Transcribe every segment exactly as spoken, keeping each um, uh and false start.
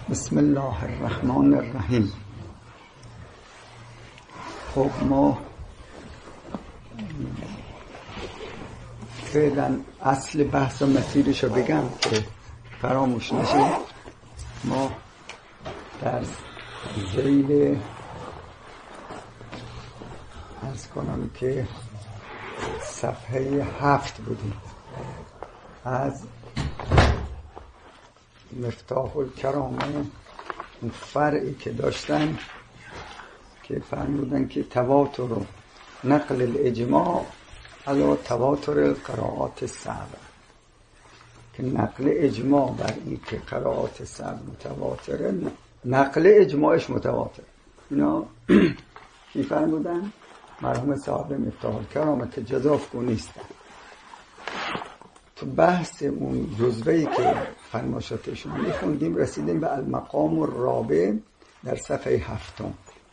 بسم الله الرحمن الرحیم. خب ما فعلا اصل بحث و مسیرش رو بگم که فراموش نشه. ما در ذیل عرض کنم که صفحه هفت بودیم از مفتاح الکرامه، اون فرعی که داشتن که فرمودن که تواتر و نقل الاجماع علی تواتر القراءات السبع، که نقل اجماع بر این که قراءات سبع متواتره، نقل اجماعش متواتر. اینا کی فرمودن؟ مرحوم صاحب مفتاح الکرامه که جزافگو نیستن. تو بحث اون جزوه‌ای که فرماشاتشون میخوندیم رسیدیم به المقام الرابع در صفحه هفتم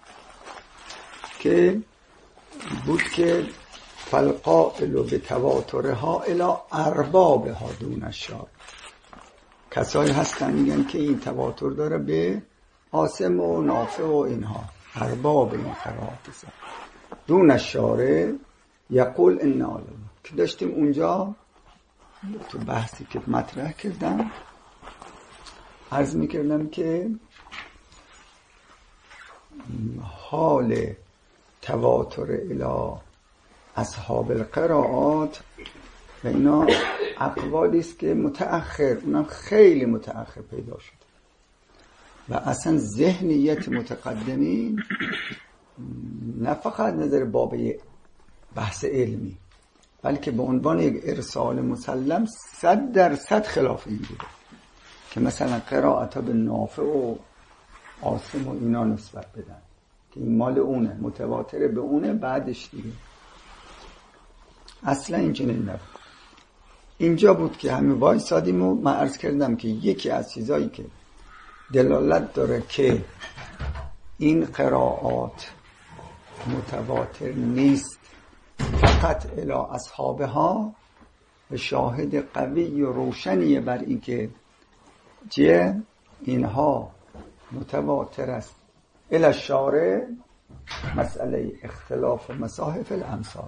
که بود که فالقائل به تواترها الی اربابها دون الشارع. کسایی هستن میگن که این تواتر داره به عاصم و نافع و اینها، ارباب این قرائات سبع دون الشارع. یقول ان الله، که داشتیم اونجا تو بحثی که مطرح کردم عرض میکردم که حال تواتر الی اصحاب القرائات و اینا اقوالی است که متأخر، اونم خیلی متأخر پیدا شد و اصلا ذهنیت متقدمین نه فقط نظر باب بحث علمی بلکه به عنوان یک ارسال مسلم صد درصد خلاف این بوده که مثلا قرائت به نافع و عاصم و اینا نسبت بدن که این مال اونه، متواتر به اونه، بعدش دیگه اصلا اینجوری نبود. اینجا بود که همه وایسادیم و من عرض کردم که یکی از چیزایی که دلالت داره که این قرائات متواتر نیست فقط الی اصحابها، و شاهد قوی و روشنیه بر این که چیه اینها متواتر است الی الشارع، مسئله اختلاف و مصاحف الامصار.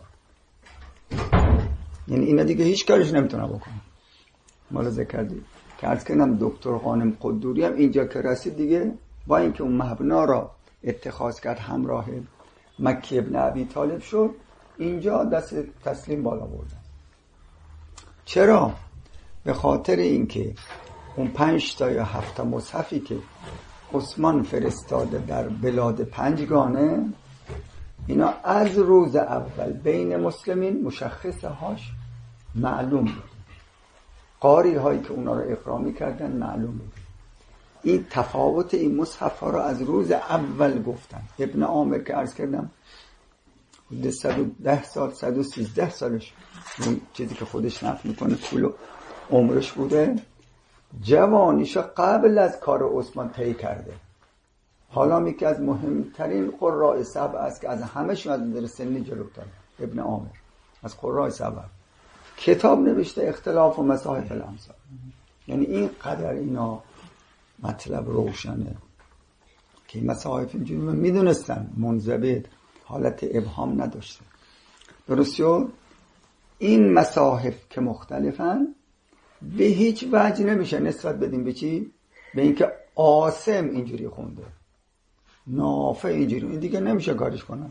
یعنی اینا دیگه هیچ کارش نمیتونه بکنه. ملاحظه کردید که عرض کردم دکتر خانم قدوری هم اینجا که رسید دیگه با اینکه اون مبنا را اتخاذ کرد همراه مکی ابن ابی طالب شد، اینجا دست تسلیم بالا بردن. چرا؟ به خاطر اینکه اون پنج تا یا هفت تا مصحفی که عثمان فرستاده در بلاد پنجگانه، اینا از روز اول بین مسلمین مشخصه هاش معلوم بود، قاری هایی که اونا رو اقرا می‌کردن معلوم بود. این تفاوت این مصحف ها رو از روز اول گفتن. ابن عامر که عرض کردم حدود صد و ده سال صد و سیزده سالش، اون چیزی که خودش نفی میکنه طول عمرش بوده، جوانیش قبل از کار عثمان طی کرده. حالا میگه از مهمترین قراء سبع است که از همه‌شون از نظر سنی جلوتر، ابن عامر از قراء سبع کتاب نوشته اختلاف و مصاحف الامصار. یعنی این قدر اینا مطلب روشنه که مصاحف اینجوری میدونستن، منضبط، حالت ابهام نداشته. درست شد؟ این مصاحف که مختلفن به هیچ وجه نمیشه نسبت بدیم به چی؟ به اینکه عاصم اینجوری خونده، نافع اینجوری، این دیگه نمیشه کارش کنن.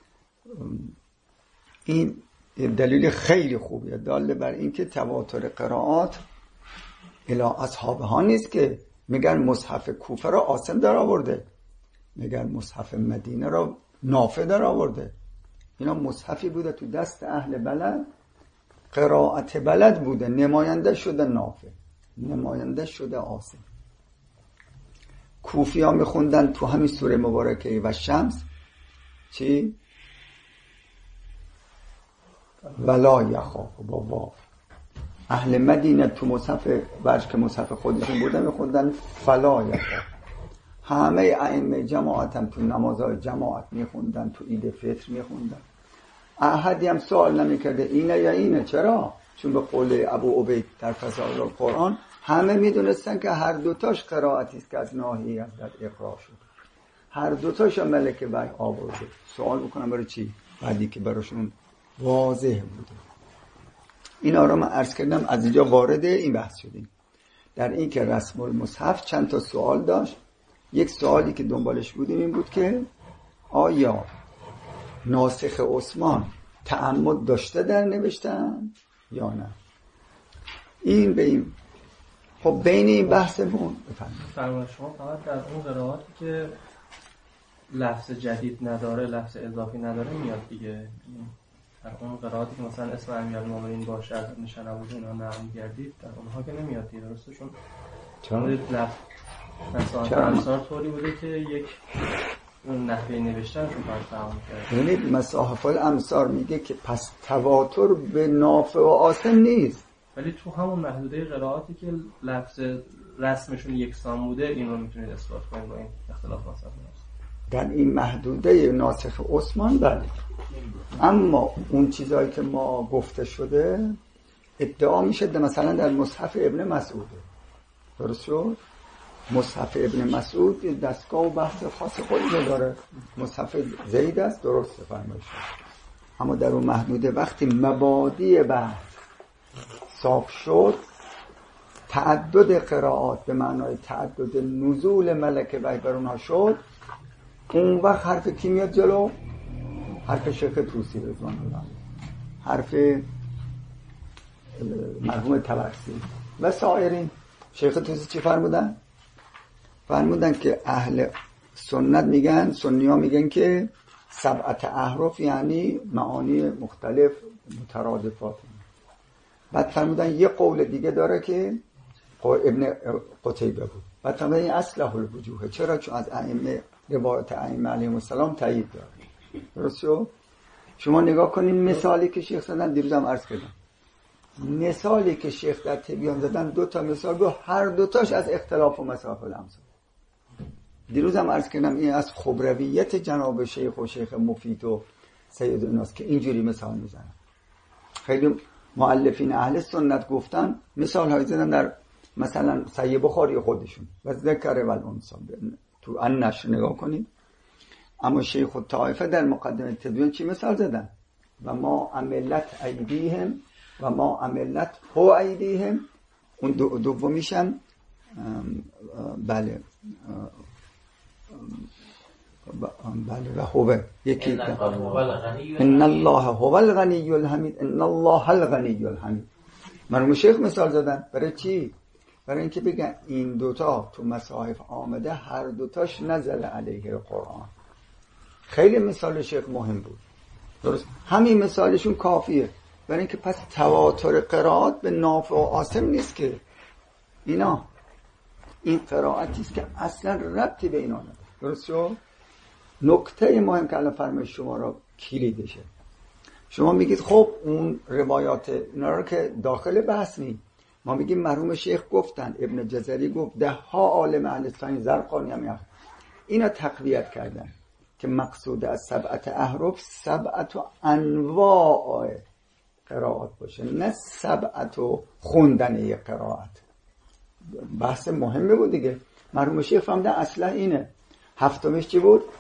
این دلیل خیلی خوبیه داله بر اینکه تواتر قرائات الی اصحابها نیست که میگن مصحف کوفه را عاصم در آورده، میگن مصحف مدینه را نافع در آورده. اینا مصحفی بوده تو دست اهل بلد، قرائت بلد بوده، نماینده شده نافع، نماینده شده عاصم. کوفی ها میخوندن تو همین سوره مبارکه و شمس چی؟ ولا یخاف با واو. اهل مدینه تو مصحف ورش که مصحف خودشون بودن میخوندن فلا یخاف. همه ائمه جماعت هم تو نمازهای جماعت میخوندن، تو عید فطر میخوندن. احدی هم سوال نمیکرده اینه یا اینه. چرا؟ چون به قول ابو عبید در فضائل القرآن همه میدونستن که هر دوتاش قرائتی است که از ناحیه حضرت اقرا شد، هر دوتاش هم ملک وحی آورده. سوال بکنم برای چی؟ بعدی که براشون واضح بوده. اینا رو من عرض کردم، از اینجا وارد این بحث شدیم در این که رسم المصحف چند تا سوال داشت. یک سوالی که دنبالش بودیم این بود که آیا ناسخ عثمان تعمد داشته در نوشتن یا نه؟ این به این خب بین این بحثمون فرمایش شما فقط در اون قرائاتی که لفظ جدید نداره، لفظ اضافی نداره میاد دیگه. در اون قرائاتی که مثلا اسم امیرالمومنین باشه از ابن شنووزی اینا نقل می‌گردید، در اونها که نمیاد دیگه، درسته؟ چون چون لفظ مثلا انصار طوری بوده که یک نحوه نوشتنشون باید فهم کرد. یعنی مصاحف الامصار میگه که پس تواتر به نافع و آسم نیست، ولی تو همون محدوده قرائاتی که لفظ رسمشون یکسان بوده این رو میتونید اثبات کنید با این اختلاف مثلا در این محدوده ناسخ عثمان. بله، اما اون چیزایی که ما گفته شده ادعا میشه مثلا در مصحف ابن مسعود، درست شد؟ مصحف ابن مسعود دستگاه و بحث خاص خودی داره، مصحف زید است، درسته فرمایش. اما در اون محدوده وقتی مبادی بحث صاف شد، تعدد قرائات به معنای تعدد نزول ملک وحی بر اونها شد، اون وقت حرف کی میاد جلو؟ حرف شیخ طوسی رضوان الله، حرف مرحوم طبرسی و سایرین. شیخ طوسی چی فرمودن؟ فرمودن که اهل سنت میگن، سنی ها میگن که سبعت احرف یعنی معانی مختلف مترادفات. بعد فرمودن یه قول دیگه داره که ابن قتیبه بود. بعد فرمودن این اصلح الوجوه، چرا؟ چون از ائمه روایت ائمه علیهم السلام تایید داره. درست شد؟ شما نگاه کنید مثالی که شیخ زدن، دیروزم عرض کردم مثالی که شیخ در تبیان زدن، دو تا مثال گفت، هر دوتاش از اختلاف و مصاحف الامصار. دیروزم عرض کردم این از خبرویت جناب شیخ و شیخ مفید و سید الناس که اینجوری مثال میزنن. خیلی مؤلفین اهل سنت گفتن، مثال های زدن در مثلا صحیح بخاری خودشون و ذکر و الانثی تو النشر نگاه کنید. اما شیخ الطائفه در مقدمه تبیان چی مثال زدن؟ و ما عملت ایدیهم و ما عملت هو ایدیهم. اون دو دومیشم بله بله و هو یکی ان الله هو الغنی الحمید، ان الله الغنی الحمید. مرحوم شیخ مثال زدن برای چی؟ برای اینکه بگن این دوتا تو مصاحف آمده، هر دوتاش نزل علیه القرآن. خیلی مثال شیخ مهم بود، درست؟ همین مثالشون کافیه برای اینکه پس تواتر قرائات به نافع و آسم نیست که اینا، این قرائتی است که اصلا ربطی به اینا نداره. درست شد؟ نکته مهم که الان فرمایش شما را کلیدشه. شما میگید خب اون روایات اینا رو که داخل بحث نی، ما میگیم مرحوم شیخ گفتن، ابن جزری گفت، ده ها عالم اهل سنت، زرقانی هم یخ. اینا تقویت کردن که مقصود از سبعت احرف سبعت انواع قرائات باشه، نه سبعت و خوندن قرائت. بحث مهمه بود دیگه. مرحوم شیخ فهمیدن اصلا اینه. هفتمش چی بود؟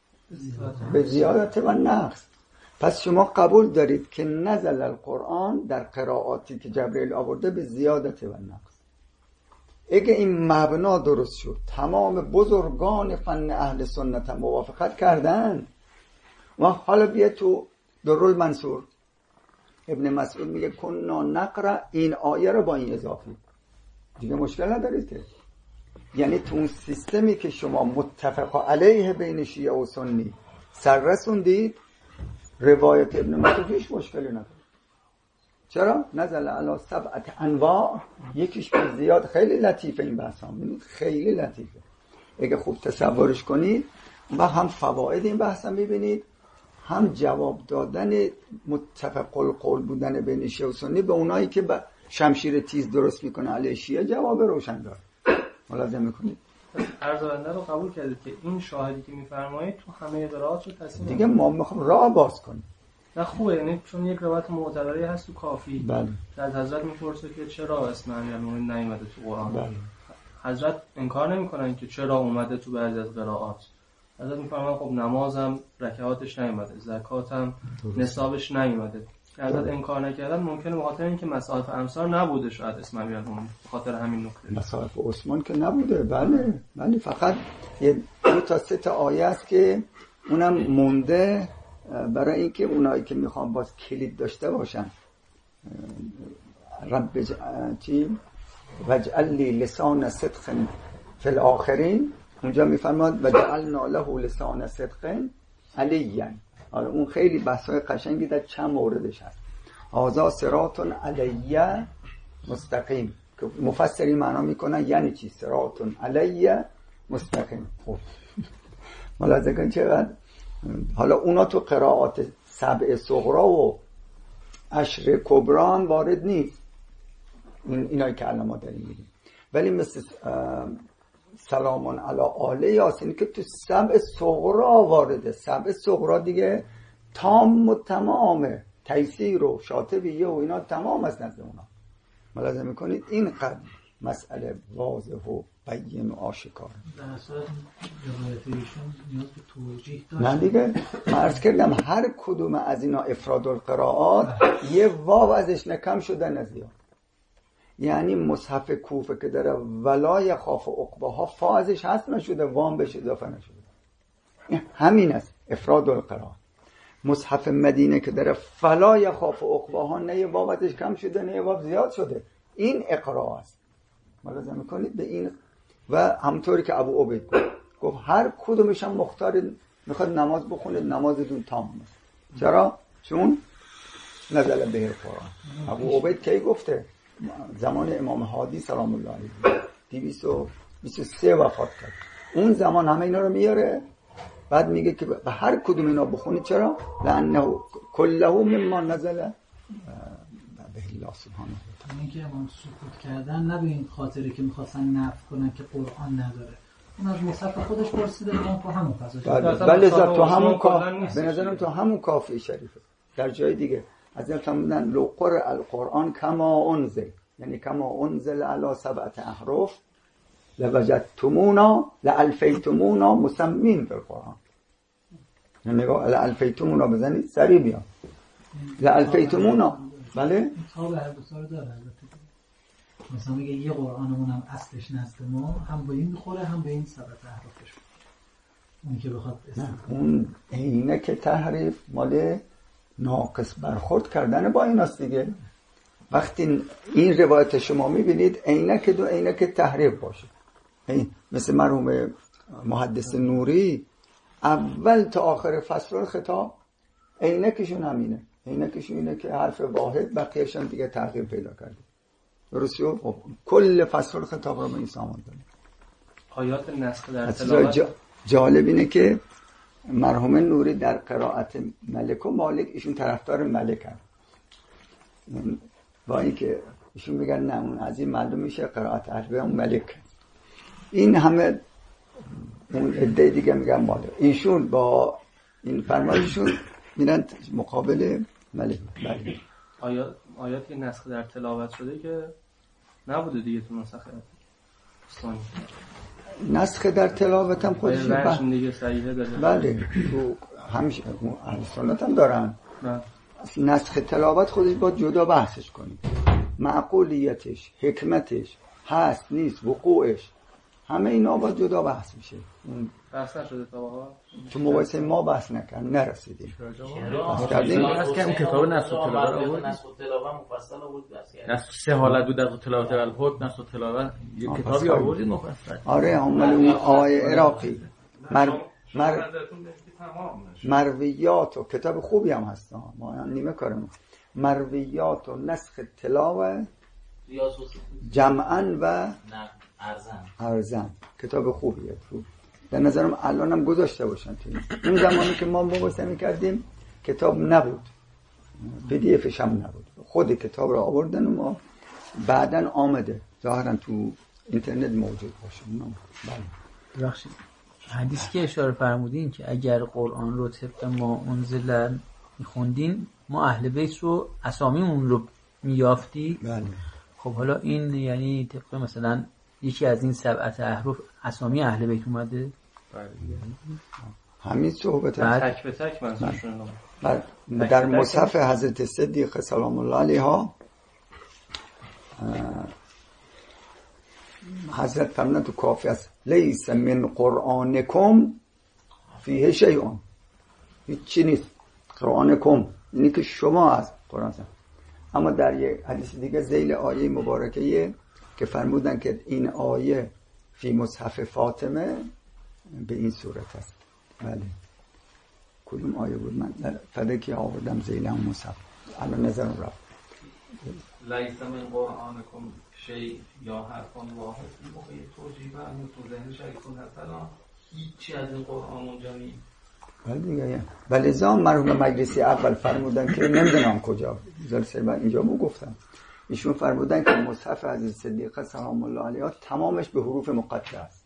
به زیادت و نقص. پس شما قبول دارید که نزل القرآن در قرائاتی که جبرئیل آورده به زیادت و نقص. اگه این مبنا درست شد، تمام بزرگان فن اهل سنت هم موافقت کردن. و حالا بیا تو درالمنصور، ابن مسعود میگه کنا نقرأ این آیه رو با این اضافی. دیگه مشکل ندارید که، یعنی تو اون سیستمی که شما متفق علیه بین شیعه و سنی سر رسوندید، روایت ابن مسعود هیچ مشکلی نداره. چرا؟ نزل علی سبعت انواع، یکیش به زیاد. خیلی لطیفه این بحث ها، خیلی لطیفه. اگه خوب تصورش کنید و هم فواید این بحث هم ببینید، هم جواب دادن متفق القول بودن بین شیعه و سنی به اونایی که با شمشیر تیز درست میکنه علیه شیعه جواب روشن داره. ملاحظه میکنید؟ عرض رو قبول کردید که این شاهدی که میفرمایید تو همه قرائات رو تصحیح دیگه ما میخوام راه باز کنیم. نه خوبه، یعنی چون یک روایت معتبری هست تو کافی. بله. از حضرت میپرسه که چرا اسم امیرالمومنین نیومده تو قرآن. بله. حضرت انکار نمیکنن که چرا اومده تو بعضی از قرائات. حضرت میفرمان خب نمازم رکعاتش نیومده، زکاتم نصابش نیومده. حضرت انکار نکردن ممکنه به خاطر اینکه مصاحف امصار نبوده شاید اسم امیرالمومنین، به خاطر همین نکته. مصاحف عثمان که نبوده. بله بله، فقط یه دو تا سه تا آیه است که اونم مونده برای اینکه اونایی که میخوان باز کلید داشته باشن. رب چی وجعل لی لسان صدق فی الاخرین، اونجا میفرماد وجعلنا له لسان صدق علیا. آره اون خیلی بحثای قشنگی در چند موردش هست. هذا صراط علیه مستقیم که مفسری معنا میکنن یعنی چی صراط علیه مستقیم. خب ملاحظه کن چقدر حالا اونا تو قرائات سبع صغرا و عشر کبرا وارد نیست، این اینایی که الان ما داریم میگیم، ولی مثل سلامون علی آل یاسین که تو سبع صغرا وارده. سبع صغرا دیگه تام و تمامه، تیسیر و شاطبیه و اینا تمام از نزد اونا. ملاحظه میکنید اینقدر مسئله واضح و بین و آشکار. در اصل روایت ایشون نیاز به توجیه داشت. نه دیگه من عرض کردم هر کدوم از اینا افراد القرائات یه واو ازش نکم شده نزیاد. یعنی مصحف کوفه که داره ولا یخاف عقباها فا ازش هست نشده، وام بهش اضافه نشده. همین است افراد القرائات. مصحف مدینه که داره فلا یخاف عقباها نه یه واو ازش کم شده نه یه واو زیاد شده. این اقرا است. ملاحظه میکنید به این. و همونطوری که ابو عبید گفت گفت هر کدومش هم مختار میخواد نماز بخونه نمازتون تمام است. چرا؟ چون نزل به قرآن. ابو عبید کی گفته؟ زمان امام هادی سلام الله علیه دویست و بیست و سه وفات کرد. اون زمان همه اینا رو میاره، بعد میگه که به هر کدوم اینا بخونید. چرا؟ لانه کله مما نزل به الله سبحانه. اینه که امام سکوت کردن نه به این خاطری که میخواستن نفی کنن که قرآن نداره، اون از مصحف خودش پرسیده امام تو همون فضا. بله تو همون کافی، به نظرم تو همون کافی شریفه. در جای دیگه از این فرمودن لو قرئ القرآن کما انزل، یعنی کما انزل علی سبعة احرف لوجدتمونا لالفیتمونا مسمین بالقرآن. یعنی نگاه لالفیتمونا بزنید سریع بیان لالفیتمونا. بله تا به هر دو تا رو داره. مثلا میگه یه قرآنمون هم اصلش نزد ما هم به این میخوره هم به این سبعة احرفش. اون که بخواد اون اینه که تحریف مال ناقص برخورد کردن با این است دیگه. وقتی این روایت شما میبینید عینک دو عینک تحریف باشه. این مثل مرحوم محدث نوری اول تا آخر فصل خطاب عینکشون همینه. عینکشون اینه که حرف واحد بقیه‌شون دیگه تغییر پیدا کرده. درسته؟ خب کل فصل خطاب رو به این سامان داره. آیات نسخ در تلاوت جا جالب اینه که مرحوم نوری در قرائت ملک و مالک ایشون طرفدار ملک هست، با اینکه ایشون میگن نه اون از این معلوم میشه قرائت عربی اون ملک. این همه اون عده دیگه میگن مالک. ایشون با این فرمایششون میرن مقابل ملک. بله. آیات آیاتی نسخ در تلاوت شده که نبوده دیگه تو نسخ اسلامی. نسخ در تلاوت هم خودش بحث دیگه صحیحه داره. بله تو همیشه اهل سنت هم دارن. نه. نسخ تلاوت خودش با جدا بحثش کنیم، معقولیتش، حکمتش، هست نیست، وقوعش، همه اینا با جدا بحث میشه. بحث نشده تا واقعا تو مباحثه ما بحث نکن نرسیدیم. بحث کردیم از که کتاب نسخ تلاوت آورد. نسخ تلاوت مفصل آورد بحث کردیم. نسخ سه حالت بود در تلاوت الحکم. نسخ تلاوت یه کتابی آوردید مفصل. آره عمل اون آقای عراقی مر مر مرویات و کتاب خوبی هم هست. ما نیمه کارم مرویات و نسخ تلاوت جمعاً و ارزن ارزن کتاب خوبیه. خوب در نظرم الان هم گذاشته باشن تو اون زمانی که ما مباحثه می‌کردیم کتاب نبود، پی دی افش هم نبود، خود کتاب رو آوردن و ما بعداً آمده ظاهراً تو اینترنت موجود باشه. بله ببخشید حدیثی که اشاره فرمودین که اگر قرآن رو طبق ما انزل میخوندین ما اهل بیت رو اسامیمون رو میافتی. بله. خب حالا این یعنی طبق مثلا یکی از این سبعت احرف اسامی اهل بیت اومده؟ همین صحبت تک به تک منظورشون در مصحف حضرت صدیقه سلام الله علیها حضرت فرمودن تو کافی است لیس من قرآنکم فیه شیئون، هیچی نیست قرآنکم اینی که شما از قرآن هست. اما در یک حدیث دیگه ذیل آیه مبارکه که فرمودن که این آیه فی مصحف فاطمه به این صورت است. بله کدوم آیه بود؟ من فدکی آوردم ذیل هم مصحف الان نظرم رفت. لیس من قرآنکم شیء یا حرفان واحد موقع توجیه و تو ذهن شریکون هستن هیچی از این قرآن اونجا نیست. بله دیگه. ولی زمان مرحوم مجلسی اول فرمودن که نمیدونم کجا جلسه بعد اینجا مو گفتم ایشون فرمودن که مصحف حضرت صدیقه سلام الله علیها تمامش به حروف مقطعه است،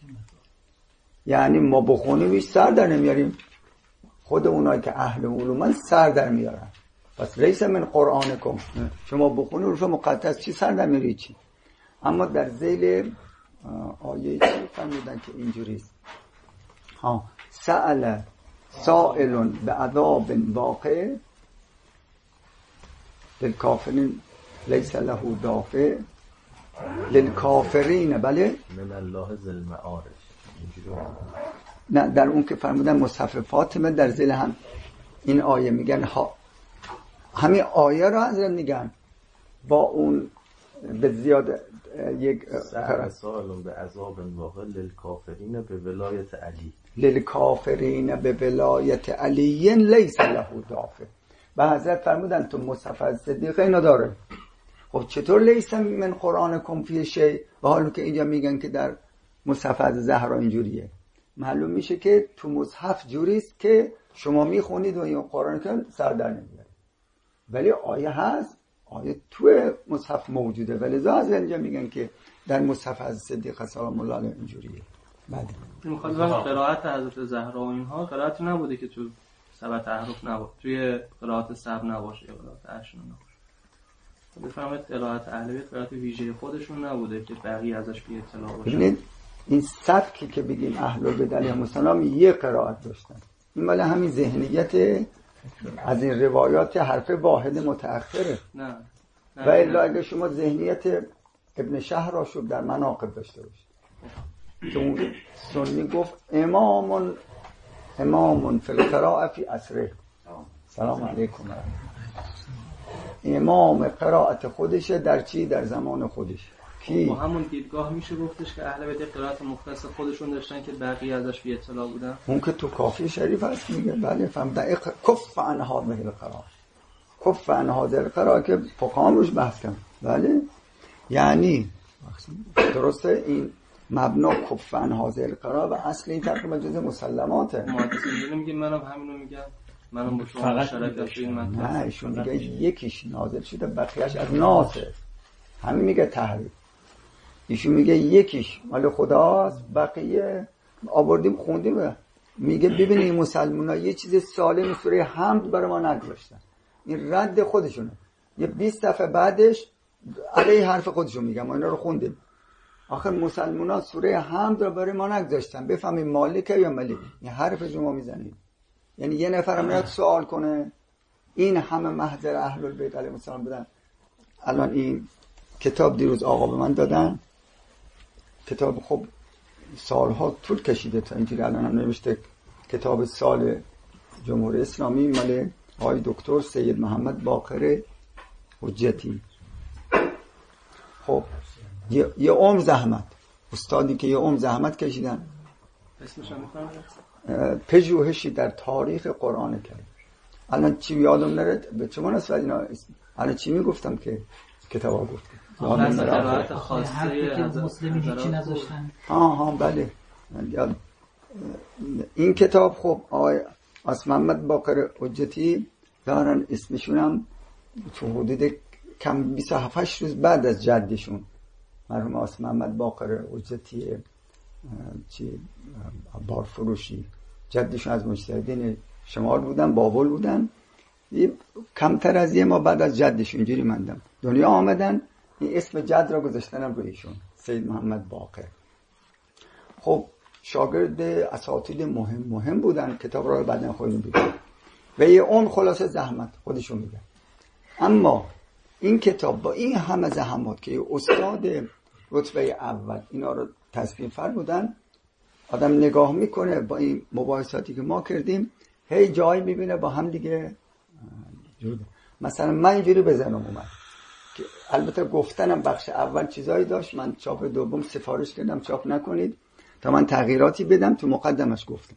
یعنی ما بخونیم هیچ سر در نمیاریم، خود اونایی که اهل علومن سر در میارن. پس لیس من قرآنکم شما بخونید حروف مقطعه است، چی سر در میاری چی. اما در ذیل آیه چی فرمودن که اینجوریست ها سأل سائل بعذاب واقع للکافرین لیس له دافع للکافرین. بله من الله ذی المعارج. نه در اون که فرمودن مصحف فاطمه در ذیل هم این آیه میگن ها همین آیه را حضرت میگن با اون به زیاده یک سائل بعذاب واقع للکافرین به ولایت علی للکافرین به ولایت علی لیس له دافع. و حضرت فرمودن تو مصحف صدیقه اینا داره. خب چطور لیس من قرآنکم فیه شیء و حالا که اینجا میگن که در مصحف زهرا اینجوریه، معلوم میشه که تو مصحف جوریست که شما میخونید و این قرآن که سر در نمیاره، ولی آیه هست، آیه تو مصحف موجوده، ولی ظاهر اینجا میگن که در مصحف از صدیقه سلام الله علیها اینجوریه. بعد میخواد قرائت حضرت زهرا و اینها قرائتی نبوده که تو سبعت احرف نباشه، توی قرائت سبع نباشه یا قرائت اشن نباشه. بفهمید قرائت اهل بیت قرائت ویژه خودشون نبوده که بقیه ازش بی اطلاع باشه. ببینید این سبکی که بگیم اهل بیت علیهم السلام یه قرائت داشتن، این مال همین ذهنیت از این روایات حرف واحد متأخره. نه, نه و الا اگه شما ذهنیت ابن شهراشوب در مناقب داشته باشید که اون سنی گفت امامون امامون فی القراءه فی عصره. سلام علیکم. امام قرائت خودشه در چی؟ در زمان خودش. کی؟ با همون دیدگاه میشه گفتش که اهل بیت قرائت مختص خودشون داشتن که بقیه ازش بی اطلاع بودن. اون که تو کافی شریف هست میگه بله فهمیدن کف عن هذه القراءه، کف عن هذه القراءه که فقهام روش بحث کردن. بله یعنی درسته این مبنا کف عن هذه القراءه و اصل این تقریبا جزء مسلماته. محدثین میگه منم همینو میگم، منم با شما مشارکت داشتم. من نه ایشون میگه یکیش نازل شده بقیه‌اش از ناسه، همین میگه تحریف. ایشون میگه یکیش مال خداست بقیه آوردیم خوندیم. میگه ببینید مسلمان‌ها یه چیز سالم سوره حمد برای ما نگذاشتن، این رد خودشونه. یه بیست صفحه بعدش علیه حرف خودشون میگم ما اینا رو خوندیم. آخر مسلمان‌ها سوره حمد رو برای ما نگذاشتن بفهمیم مالکه یا ملک. این حرف شما میزنید، یعنی یه نفر میاد سوال کنه این همه محضر اهل البیت علیهم السلام بودن. الان این کتاب دیروز آقا به من دادن، کتاب خب سالها طول کشیده تا اینجوری الان هم نوشته کتاب سال جمهوری اسلامی مال آقای دکتر سید محمد باقر حجتی. خب یه, یه عمر زحمت، استادی که یه عمر زحمت کشیدن، اسمش هم می‌خونم پژوهشی در تاریخ قرآن کریم. الان چی یادم نره به شما نسبت اینا اسم الان چی میگفتم که کتابا گفتم مثلا قرائت خاصه که مسلمین هیچی نذاشتن. ها ها بله. این کتاب خب آقای آس محمد باقر حجتی دارن، اسمشون هم تو حدود کم بیست و هفت روز بعد از جدشون مرحوم آس محمد باقر حجتی چی بارفروشی، جدشون از مجتهدین شمال بودن، بابل بودن. کمتر از یه ما بعد از جدش اینجوری مندم دنیا آمدن، این اسم جد را گذاشتنم روی ایشون، سید محمد باقر. خب شاگرد اساتید مهم مهم بودن، کتاب را بعدن خودمون بیدن و یه اون خلاصه زحمت خودشون میگن. اما این کتاب با این همه زحمات که استاد رتبه اول اینا رو تصمیم فرمودن، آدم نگاه میکنه با این مباحثاتی که ما کردیم هی جایی میبینه با هم دیگه جوده. مثلا من اینجوری بزنم اومد که البته گفتنم بخش اول چیزایی داشت، من چاپ دوم سفارش کردم چاپ نکنید تا من تغییراتی بدم، تو مقدمش گفتم.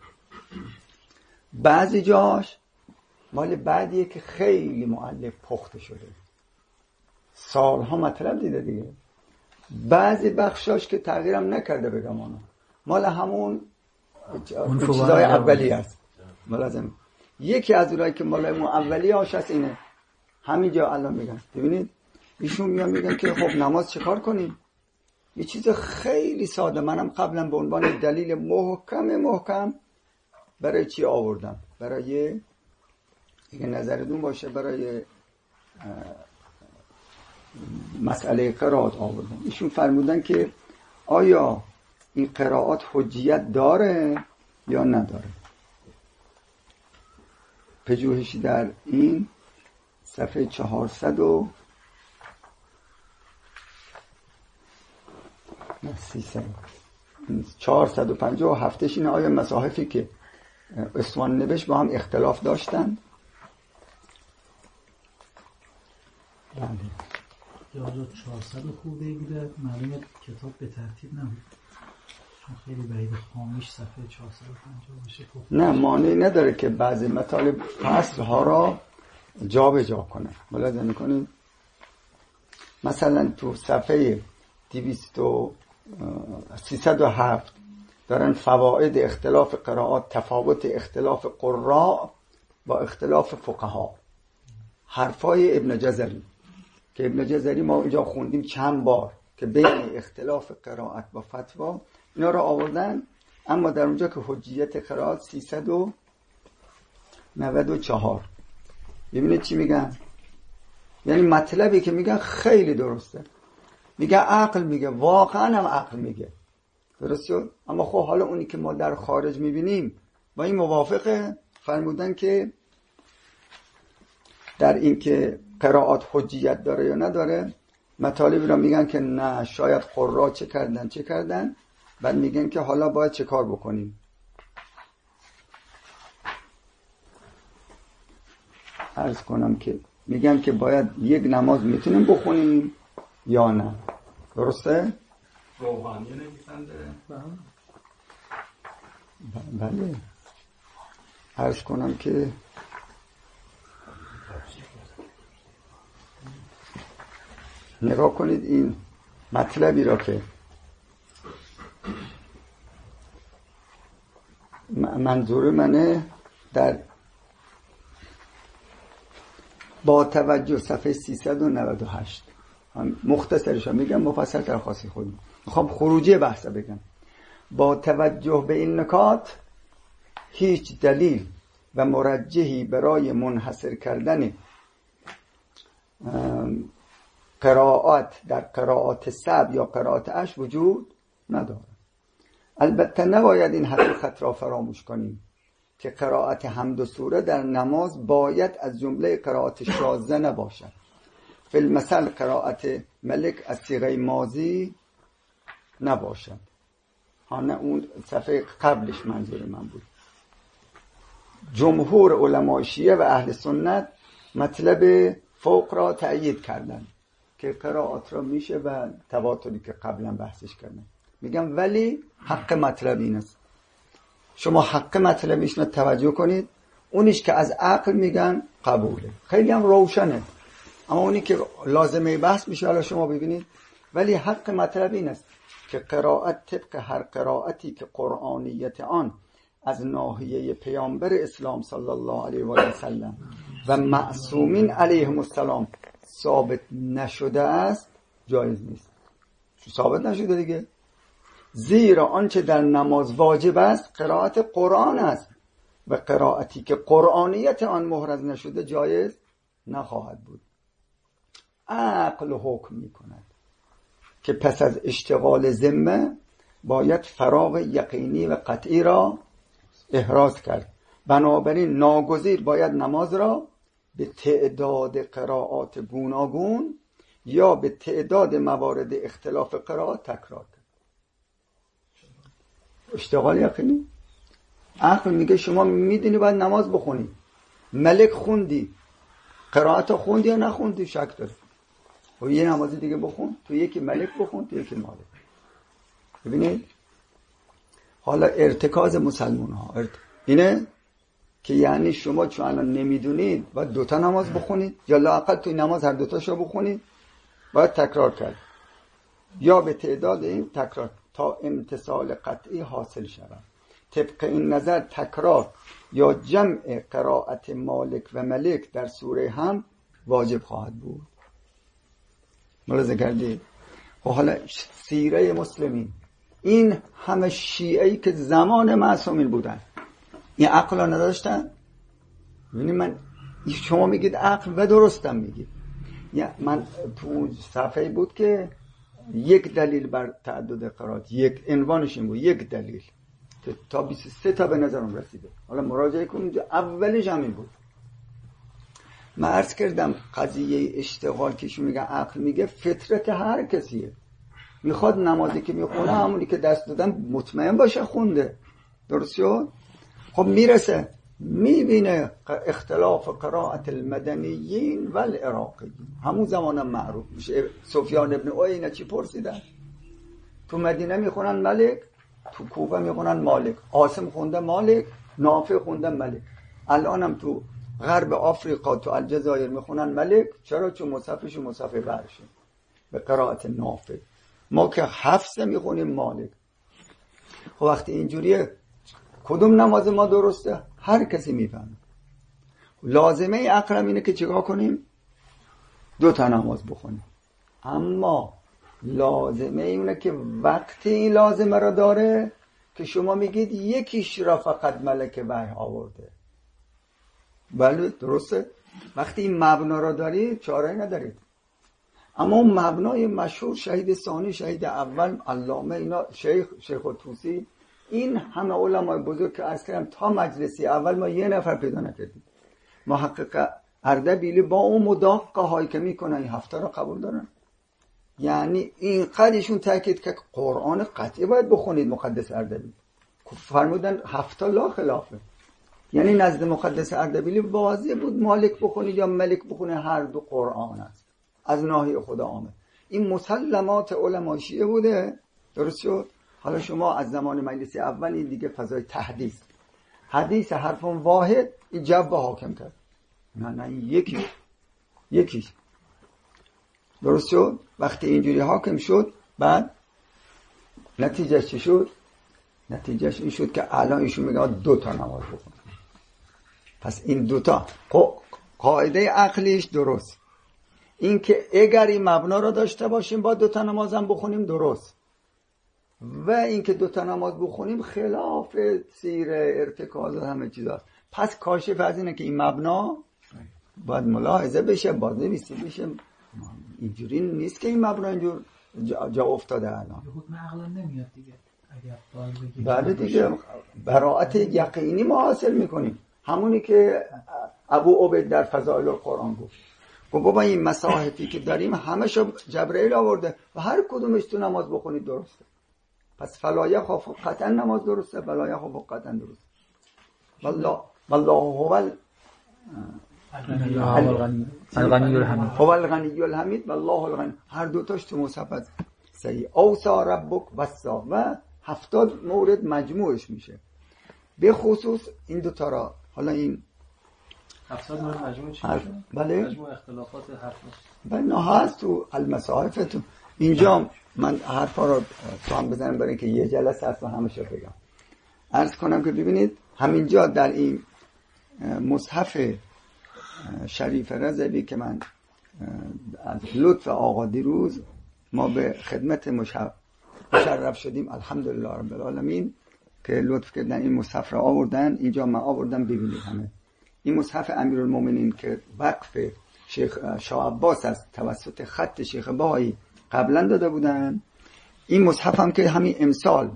بعضی جاش مال بعدیه که خیلی مؤلف پخته شده، سالها مطلب دیده دیگه. بعضی بخشاش که تغییرم نکرده بگم آنو مال همون چیزای اولی هست. ملازم یکی از اونایی که مال اون اولی هاش هست اینه، همینجا الان میگن ببینید ایشون میان میگن که خب نماز چه کار کنیم؟ یه چیز خیلی ساده، منم قبلا به عنوان دلیل محکم محکم برای چی آوردم، برای اگه نظرتون باشه برای مسئله قرائت آوردم. ایشون فرمودن که آیا این قرائت حجیت داره یا نداره. پژوهشی در این صفحه چهارصد و سیصد چهارصد و پنجاه و هفتش این آیا مصاحفی که اسوان نوشت با هم اختلاف داشتن؟ بله یا چهارصد خورده بوده، معلومه کتاب به ترتیب نبود چون خیلی بعید خامیش صفحه چهارصد و پنجاه باشه. نه مانعی نداره که بعضی مطالب فصل ها را جا به جا کنه. ملاحظه میکنید مثلا تو صفحه سیصد و هفت دارن فواید اختلاف قرائات، تفاوت اختلاف قراء با اختلاف فقها، حرفای ابن جزری که ابن جزری ما اینجا خوندیم چند بار که بین اختلاف قرائت با فتوا اینا را آوردن، اما در اونجا که حجیت قرائت سیصد و نود و چهار. ببینید چی میگن، یعنی مطلبی که میگن خیلی درسته، میگه عقل میگه، واقعا هم عقل میگه، درست شد. اما خب حالا اونی که ما در خارج میبینیم با این موافقه، فرمودن که در این که قرائات حجیت داره یا نداره، مطالبی را میگن که نه شاید قرا چه کردن چه کردن، بعد میگن که حالا باید چه کار بکنیم. عرض کنم که میگن که باید یک نماز میتونیم بخونیم یا نه، درسته؟ روحانی نویسنده بله. عرض کنم که نگاه کنید این مطلبی را که منظور منه در با توجه صفحه سیصد و نود و هشت مختصرش میگم، مفصل تر خاصی خودم میخوام خروجی بحث بگم. با توجه به این نکات هیچ دلیل و مرجحی برای منحصر کردن قرائات در قرائات سبع یا قرائات عشر وجود نداره. البته نباید این حقیقت را فراموش کنیم که قرائت حمد و سوره در نماز باید از جمله قرائات شاذه نباشد. فی المثل قرائت ملک از صیغه ماضی نباشد. ها نه اون صفحه قبلش منظور من بود. جمهور علمای شیعه و اهل سنت مطلب فوق را تأیید کردن که قرائات را میشه و تواتری که قبلا بحثش کردن. میگم ولی حق مطلب این است، شما حق مطلبش رو توجه کنید. اونیش که از عقل میگن قبوله، خیلی هم روشنه، اما اونی که لازمه بحث میشه حالا شما ببینید. ولی حق مطلب این است که قرائت طبق هر قرائتی که قرآنیت آن از ناحیه پیامبر اسلام صلی الله علیه و سلم و معصومین علیهم السلام ثابت نشده است جایز نیست. ثابت نشده دیگه، زیرا آنچه در نماز واجب است قرائت قرآن است و قرائتی که قرآنیت آن محرز نشده جایز نخواهد بود. عقل حکم می کند که پس از اشتغال ذمه باید فراغ یقینی و قطعی را احراز کرد. بنابراین ناگزیر باید نماز را به تعداد قرائات گوناگون یا به تعداد موارد اختلاف قرائات تکرار کرد. اشتغال یقینی. عقل میگه شما میدونی باید نماز بخونی، ملک خوندی، قرائت خوندی یا نخوندی، شک داری، و یه نماز دیگه بخون، تو یکی ملک بخون، تو یکی مالک. ببینید حالا ارتکاز مسلمان ها ارت... اینه که یعنی شما چون الان نمیدونید باید دوتا نماز بخونید یا لااقل توی نماز هر دوتاشو بخونید، باید تکرار کرد یا به تعداد این تکرار تا امتصال قطعی حاصل شود. طبق این نظر تکرار یا جمع قرائت مالک و ملک در سوره هم واجب خواهد بود. ملاحظه کردید؟ و حالا سیره مسلمین، این همه شیعه‌ای که زمان معصومین بودن این عقل ها نداشتن؟ ببینید من شما میگید عقل و درستم میگید. من تو صفحه بود که یک دلیل بر تعدد قرائت، یک عنوانش این بود، یک دلیل که تا بیست و سه تا به نظرم رسیده. حالا مراجعه کنید، اولش همین بود. من عرض کردم قضیه اشتغال که شو میگه عقل میگه فطرت هر کسیه، میخواد نمازی که میخونه همونی که دست دادن مطمئن باشه خونده. درست شد؟ خب میرسه میبینه اختلاف قرائت المدنیین و العراقیین، همون زمانم معروف میشه. سفیان ابن عیینه چی پرسیدن؟ تو مدینه میخونن ملک، تو کوفه میخونن مالک. عاصم خونده مالک، نافع خونده ملک. الانم تو غرب آفریقا تو الجزایر میخونن ملک. چرا؟ چون مصحفش مصحف برشه به قرائت نافع. ما که حفظه میخونیم مالک. خب وقتی اینجوریه کدوم نماز ما درسته؟ هر کسی میفهمه. لازمه عقلم اینه که چیکار کنیم؟ دو تا نماز بخونیم. اما لازمه اینه که وقتی این لازمه را داره که شما میگید یکیش را فقط ملک وحی آورده. بله درسته؟ وقتی این مبنا را دارید چاره ندارید. اما اون مبنای مشهور شهید ثانی، شهید اول، علامه، اینا شیخ شیخ الطوسی، این همه علمای بزرگ که عرض کردم تا مجلسی اول ما یه نفر پیدا نکردیم. محقق اردبیلی با اون مداقه هایی که میکنن این هفته را قبول دارن. یعنی این قدرشون تاکید که قرآن قطعی باید بخونید. مقدس اردبیلی فرمودن هفته لا خلافه، یعنی نزد مقدس اردبیلی واضح بود مالک بخونید یا ملک بخونید، هر دو قرآن است، از ناحیه خدا آمد. این مسلمات علمای شیعه بوده. درست شد؟ حالا شما از زمان مجلسی اول این دیگه فضای تحدیث، حدیث حرف واحد این جو حاکم کرد. نه نه این یکی یکی درست شد. وقتی اینجوری حاکم شد بعد نتیجهش چی شد؟ نتیجهش این شد که الان ایشون میگه دو تا نماز بخون. پس این دوتا قاعده عقلیش درست. این که اگر این مبنا را داشته باشیم با دوتا نماز هم بخونیم درست، و این که دوتا نماز بخونیم خلاف سیره ارتکاز همه چیز هست. پس کاشف از اینه که این مبنا باید ملاحظه بشه، باید نویسی بشه. اینجوری نیست که این مبنا اینجور جا, جا افتاده الان. حکم عقلا نمیاد دیگه. اگر بعد دیگه براءت یقینی ما حاصل میکنیم، همونی که ابو عبید در فضائل القرآن گفت. خب بابا این مصاحفی که داریم همشو جبرئیل آورده و هر کدومش تو نماز بخونید درسته. پس فلا یخاف قطعا نماز درسته، فلا یخاف قطعا درسته. والله والله هو الغنی الحمید، هو الغنی الحمید والله الغنی. هر دوتاش تو مصحف صحیح. اوصا ربک وصا و هفتاد مورد مجموعش میشه. به خصوص این دو تا را حالا این هفتاد مورد مجموع چی میشه؟ بله مجموع اختلافات حرف بله هست تو المصاحف. تو اینجا من حرفا رو تو هم بزنم برای اینکه یه جلسه هست و همشو بگم. عرض کنم که ببینید همینجا در این مصحف شریف رضوی که من از لطف آقا دیروز ما به خدمت مشرف شدیم، الحمدلله رب العالمین، که لطف کردن این مصحف را آوردن اینجا، من آوردم ببینید همه. این مصحف امیرالمومنین که وقف شیخ شاه عباس است توسط خط شیخ بهایی قبلا داده بودن. این مصحف هم که همین امسال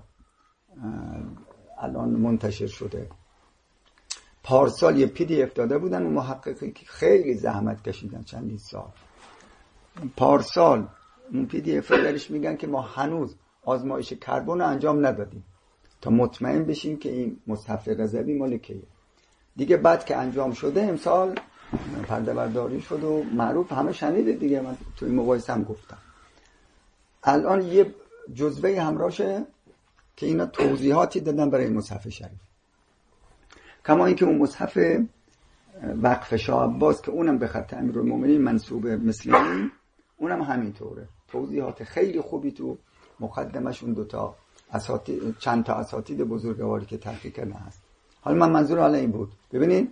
الان منتشر شده. پارسال یه پی دی اف داده بودن و محققی که خیلی زحمت کشیدن چندین سال. پارسال اون پی دی اف درش میگن که ما هنوز آزمایش کربن رو انجام ندادیم تا مطمئن بشیم که این مصحف رضوی مال کیه. دیگه بعد که انجام شده امسال پرده برداری شد و معروف، همه شنیده دیگه، من توی مباحثه هم گفتم. الان یه جزوه همراشه که اینا توضیحاتی دادن برای مصحف شریف، کما اینکه اون مصحف وقف شاه عباس که اونم به خط امیرالمومنین منسوبه مثل این، اونم همینطوره، توضیحات خیلی خوبی تو مقدمشون دوتا اساتید، چند تا اساتید بزرگواری که تحقیق کردن هست. حالا من منظور حالا این بود، ببینید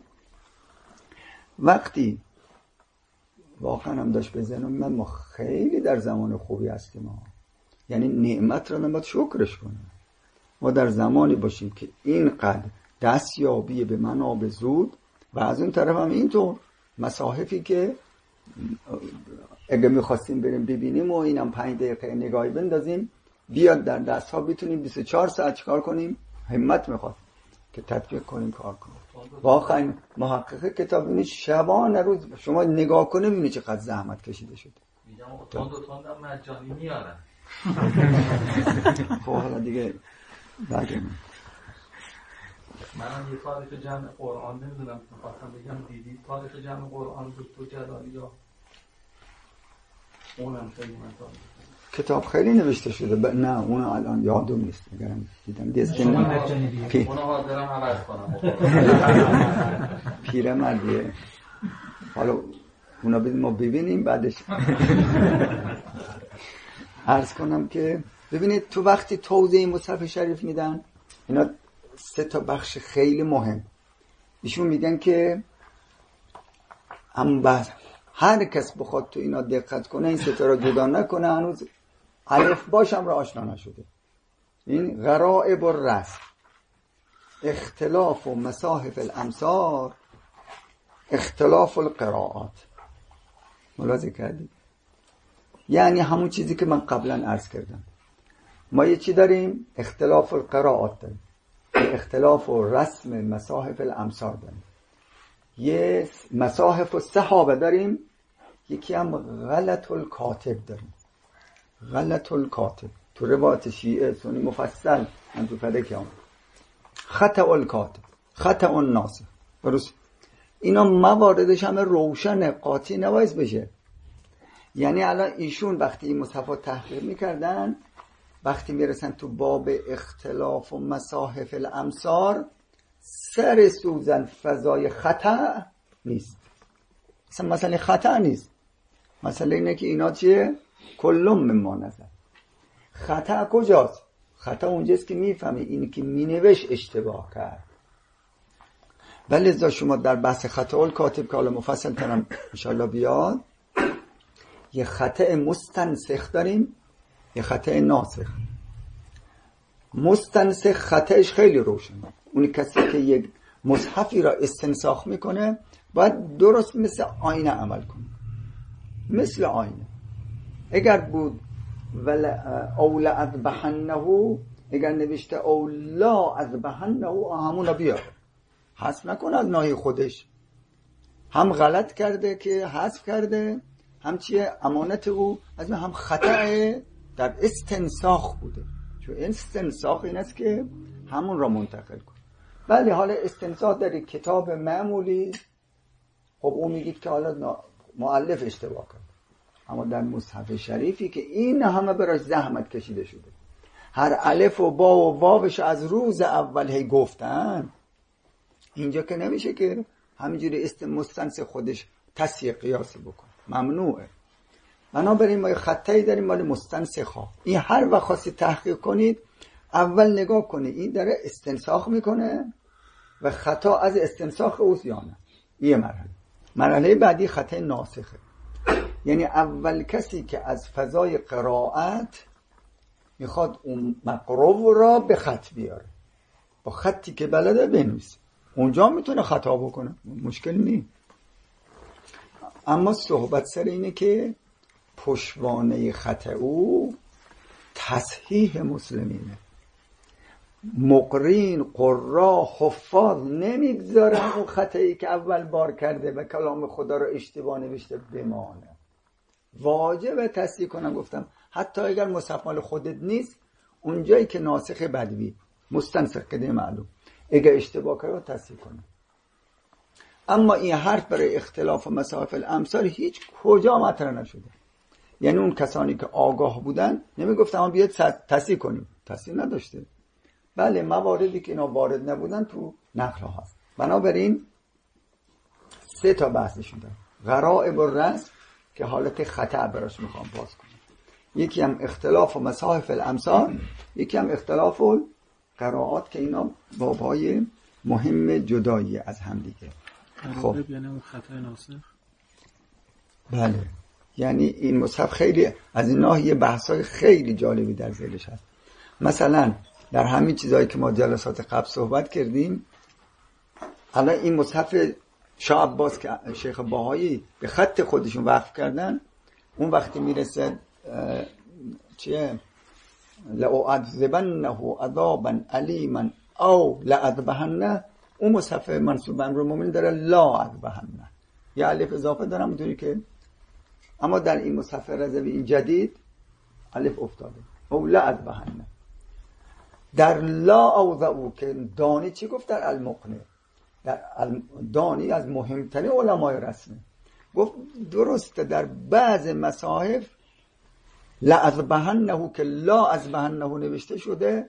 وقتی واقعا هم داشت بزنم من ما خیلی در زمان خوبی هستیم ما. یعنی نعمت را نباید شکرش کنیم. ما در زمانی باشیم که اینقدر دستیابی به منابع زود و از اون طرف هم اینطور مصاحفی که اگه میخواستیم بریم ببینیم و اینم پنج دقیقه نگاهی بندازیم بیاد در دست ها، بتونیم بیست و چهار ساعت چکار کنیم. همت میخواد که تطبیق کنیم، کار کنیم. واقعا محقق کتاب اینه شبانه روز شما نگاه کنه ببینید چقدر زحمت کشیده شده. میگم تند و تند هم مجانی میارن. خب حالا دیگه بگم من یه تاریخ جمع قرآن نمیدونم، خواستم بگم دیدید تاریخ جمع قرآن دکتر جلالی یا اونم خیلی من تاریخ کتاب خیلی نوشته شده ب... نه اون الان یادم نیست، اگرم دیدم دستن پی... اونو حاضرم عوض کنم پیره مردیه. حالا اونا بدیم ما ببینیم بعدش عرض کنم که ببینید تو وقتی توضیح مصحف شریف میدن اینا سه تا بخش خیلی مهم ایشون میگن که هم بعد هر کس بخواد تو اینا دقت کنه این سه تا را جدا نکنه هنوز الف باشم را آشنا نشده. این غرائب و رسم، اختلاف و مصاحف الامصار، اختلاف القراءات. ملاحظه کردید؟ یعنی همون چیزی که من قبلا عرض کردم. ما یه چی داریم؟ اختلاف القراءات داریم، اختلاف و رسم مصاحف الامصار داریم، یه مصاحف الصحابه داریم، یکی هم غلط الکاتب داریم. غلط الکاتب تو روایت شیعه سنی مفصل من تو فدک هم خطأ الکاتب، خطأ الناسخ، درست؟ اینا مواردش همه روشن قاطی نباید بشه. یعنی الان ایشون وقتی این مصحف تحقیق میکردن وقتی میرسن تو باب اختلاف و مصاحف الامصار سر سوزن فضای خطأ نیست. مثلا مسئله خطأ نیست، مسئله اینه که اینا چیه؟ کلم مما نظر. خطأ کجاست؟ خطأ اونجاست که میفهمی اینی که مینوش اشتباه کرد. ولی ازا شما در بحث خطأ الکاتب که حالا مفصل ترم انشاءالله بیاد، یه خطأ مستنسخ داریم، یه خطأ ناسخ. مستنسخ خطأش خیلی روشنه. اون کسی که یک مصحفی را استنساخ میکنه باید درست مثل آینه عمل کنه، مثل آینه. اگر بود اولا اذبحنه، اگر نوشته اولا اذبحنه همون رو بیاره، حذف نکنه از ناحیه خودش. هم غلط کرده که حذف کرده، هم چیه امانت او از هم خطأ در استنساخ بوده. چون استنساخ این است که همون را منتقل کن. بله حالا استنساخ در کتاب معمولی خب اون میگید که حالا مؤلف اشتباه کرد، اما در مصحف شریفی که این همه براش زحمت کشیده شده، هر الف و با و واوش از روز اول هی گفتن، اینجا که نمیشه که همینجوری است مستنسخ خودش تصحیح قیاسی بکن، ممنوعه. بنابراین ما خطایی داریم مال مستنسخ ها. این هر وقت خواستی تحقیق کنید اول نگاه کنید این داره استنساخ میکنه و خطا از استنساخ اوست یا نه. یه مرحله. مرحله بعدی خطای ناسخه، یعنی اول کسی که از فضای قرائت میخواد اون مقرو را به خط بیاره. با خطی که بلده بنویسه، اونجا میتونه خطا بکنه، مشکل نیست. اما صحبت سر اینه که پشتوانه خط او تصحیح مسلمینه. مقرین قرا حفاظ نمیگذارن اون خطایی که اول بار کرده و کلام خدا رو اشتباه نوشته بمانه، واجب تصحیح کنم. گفتم حتی اگر مصحف مال خودت نیست، اونجایی که ناسخ بدوی مستنسخ کده معلوم، اگر اشتباه کرده تصحیح کنم. اما این حرف برای اختلاف مصاحف الامثال هیچ کجا مطرح نشده. یعنی اون کسانی که آگاه بودن نمیگفتن ما بیاید تصحیح کنیم، تصحیح نداشته. بله مواردی که اینا وارد نبودن تو نقل ها هست. بنابراین سه تا بحثشون دارم. غرائب الرسم که حالت خطا براش میخوام باز کنم، یکی هم اختلاف و مصاحف الامثال، یکی هم اختلاف و قرائات که اینا بابهای مهم جدایی از هم دیگه. خب یعنی اون خطای ناسخ. بله یعنی این مصحف خیلی از این ناحیه بحثای خیلی جالبی در ذیلش هست. مثلا در همین چیزایی که ما جلسات قبل صحبت کردیم، الان این مصحف شاه عباس که شیخ باهایی به خط خودشون وقف کردن، اون وقتی میرسه چیه لأعذبنه عذابا علیما او لأذبحنه، اون مصحف منصوب به امرالمومنین داره لا اذبحنه، یه الف اضافه دارم اونطوری که، اما در این مصحف رضوی این جدید الف افتاده او لا اذبحنه. در لا اوضعو که دانی چی گفت در المقنع، در دانی از مهمترین علمای رسمه گفت درسته در بعض مصاحف لأذبحنه که لا اذبحنه نوشته شده،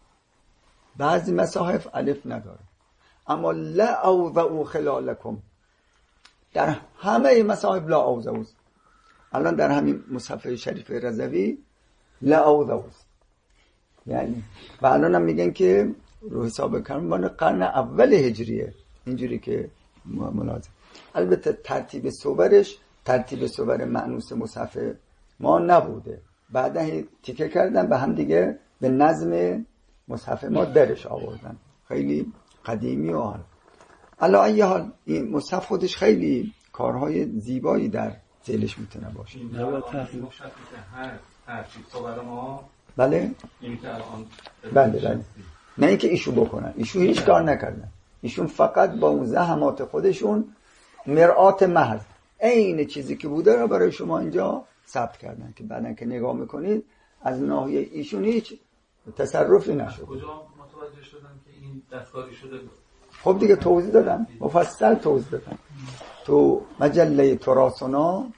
بعضی مصاحف الف نداره، اما لا اوضعو خلالکم در همه مصاحف لا اوضعو. الان در همین مصحف شریف رضوی لا اوضعو، یعنی و الان هم میگن که رو حساب کرمان قرن اول هجریه، اینجوری که ملاحظه. البته ترتیب صورش ترتیب صور مأنوس مصحف ما نبوده، بعدا تیکه کردن به هم دیگه به نظم مصحف ما درش آوردن، خیلی قدیمی و حال. علا ای حال این مصحف خودش خیلی کارهای زیبایی در ذیلش میتونه باشه. این نوع تحقیق هر هر چیز صور ما بله این که الان بله بله نه اینکه ایشون بکنن، ایشون هیچ کار نکردن، ایشون فقط با اون زحمات خودشون مرآت محض عین چیزی که بوده رو برای شما اینجا ثبت کردن که بعدن که نگاه میکنید از ناحیه ایشون هیچ تصرفی نشد. کجا متوجه شدن که این دستکاری شده؟ خب دیگه توضیح دادن، مفصل توضیح دادن تو مجله تراثنا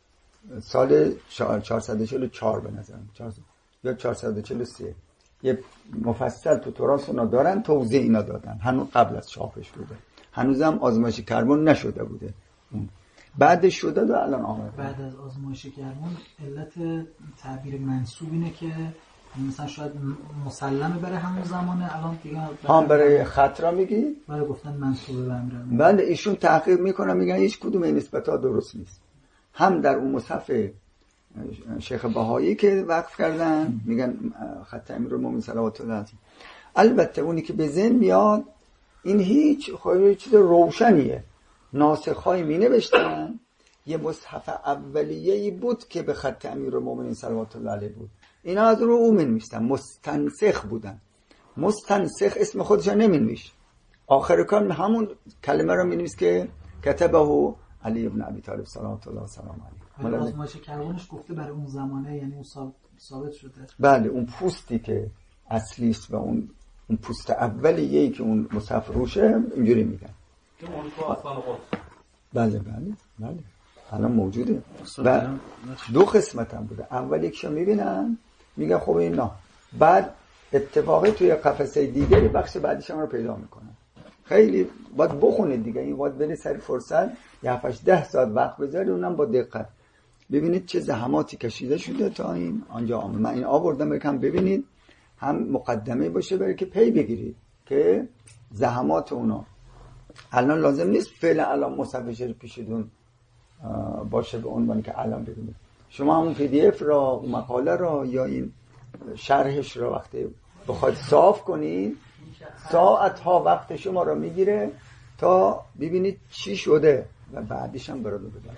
سال چهارصد و چهل و چهار به نظرم یا چهارصد و چهل و سه یه مفصل تو تراثنا دارن، توضیح اینا دادن. هنوز قبل از چاپش بوده، هنوزم آزمایش کربن نشده بوده، بعدش شده و الان آمده. بعد از آزمایش کربن علت تعبیر منسوب اینه که مثلا شاید مسلمه برای همون زمانه، الان دیگه هم برای خطرا میگی؟ برای گفتن منسوبه به امیرالمومنین. بله ایشون تحقیق میکنن میگن هیچ کدوم این نسبت‌ها درست نیست. هم در اون مصحف شیخ بهایی که وقف کردن میگن خط امیرالمومنین صلوات الله علیه. البته اونی که به ذهن میاد این هیچ خیلی چیز روشنیه، ناسخ‌های مینوشتن یه مصحف اولیه‌ای بود که به خط امیرالمومنین صلوات الله علیه بود، اینا از رو او مینوشتن، مستنسخ بودن. مستنسخ اسم خودش نمینویش، آخر کار همون کلمه رو مینویس که کتبه علی ابن ابی طالب صلوات الله سلام علیه. ولی آزمایش کربنش گفته برای اون زمانه، یعنی اون ثابت شده. بله اون پوستی که اصلیست و اون اون پوست اولیه‌ای که اون مصحف روشه اینجوری میگن که اون تو آسان قدس. بله بله بله الان موجوده و دو قسمت هم بوده. اول یکشو میبینن میگن خب این نه، بعد اتفاقی توی قفسه دیگری بخش بعدیش هم رو پیدا میکنن. خیلی باید بخونید دیگه، این باید برید سر فرصت یه هفتش ده ساعت وقت بذارید اونم با دقت ببینید چه زحماتی کشیده شده تا این آنجا آمد. من این آوردم برکم ببینید، هم مقدمه باشه برای که پی بگیرید که زحمات اونا الان لازم نیست فعلا الان مصحف شریف پیشتون باشه به عنوان که الان ببینید. شما همون پی دی اف را، مقاله را یا این شرحش را وقتی بخواید صاف کنید ساعت ها وقت شما رو میگیره تا ببینید چی شده و بعدش هم برای بگم.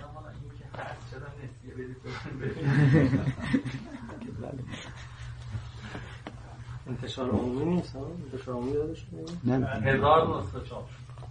انتشار عمومی نیست ها؟ انتشار عمومی دادش نه هزار نسخه چاپ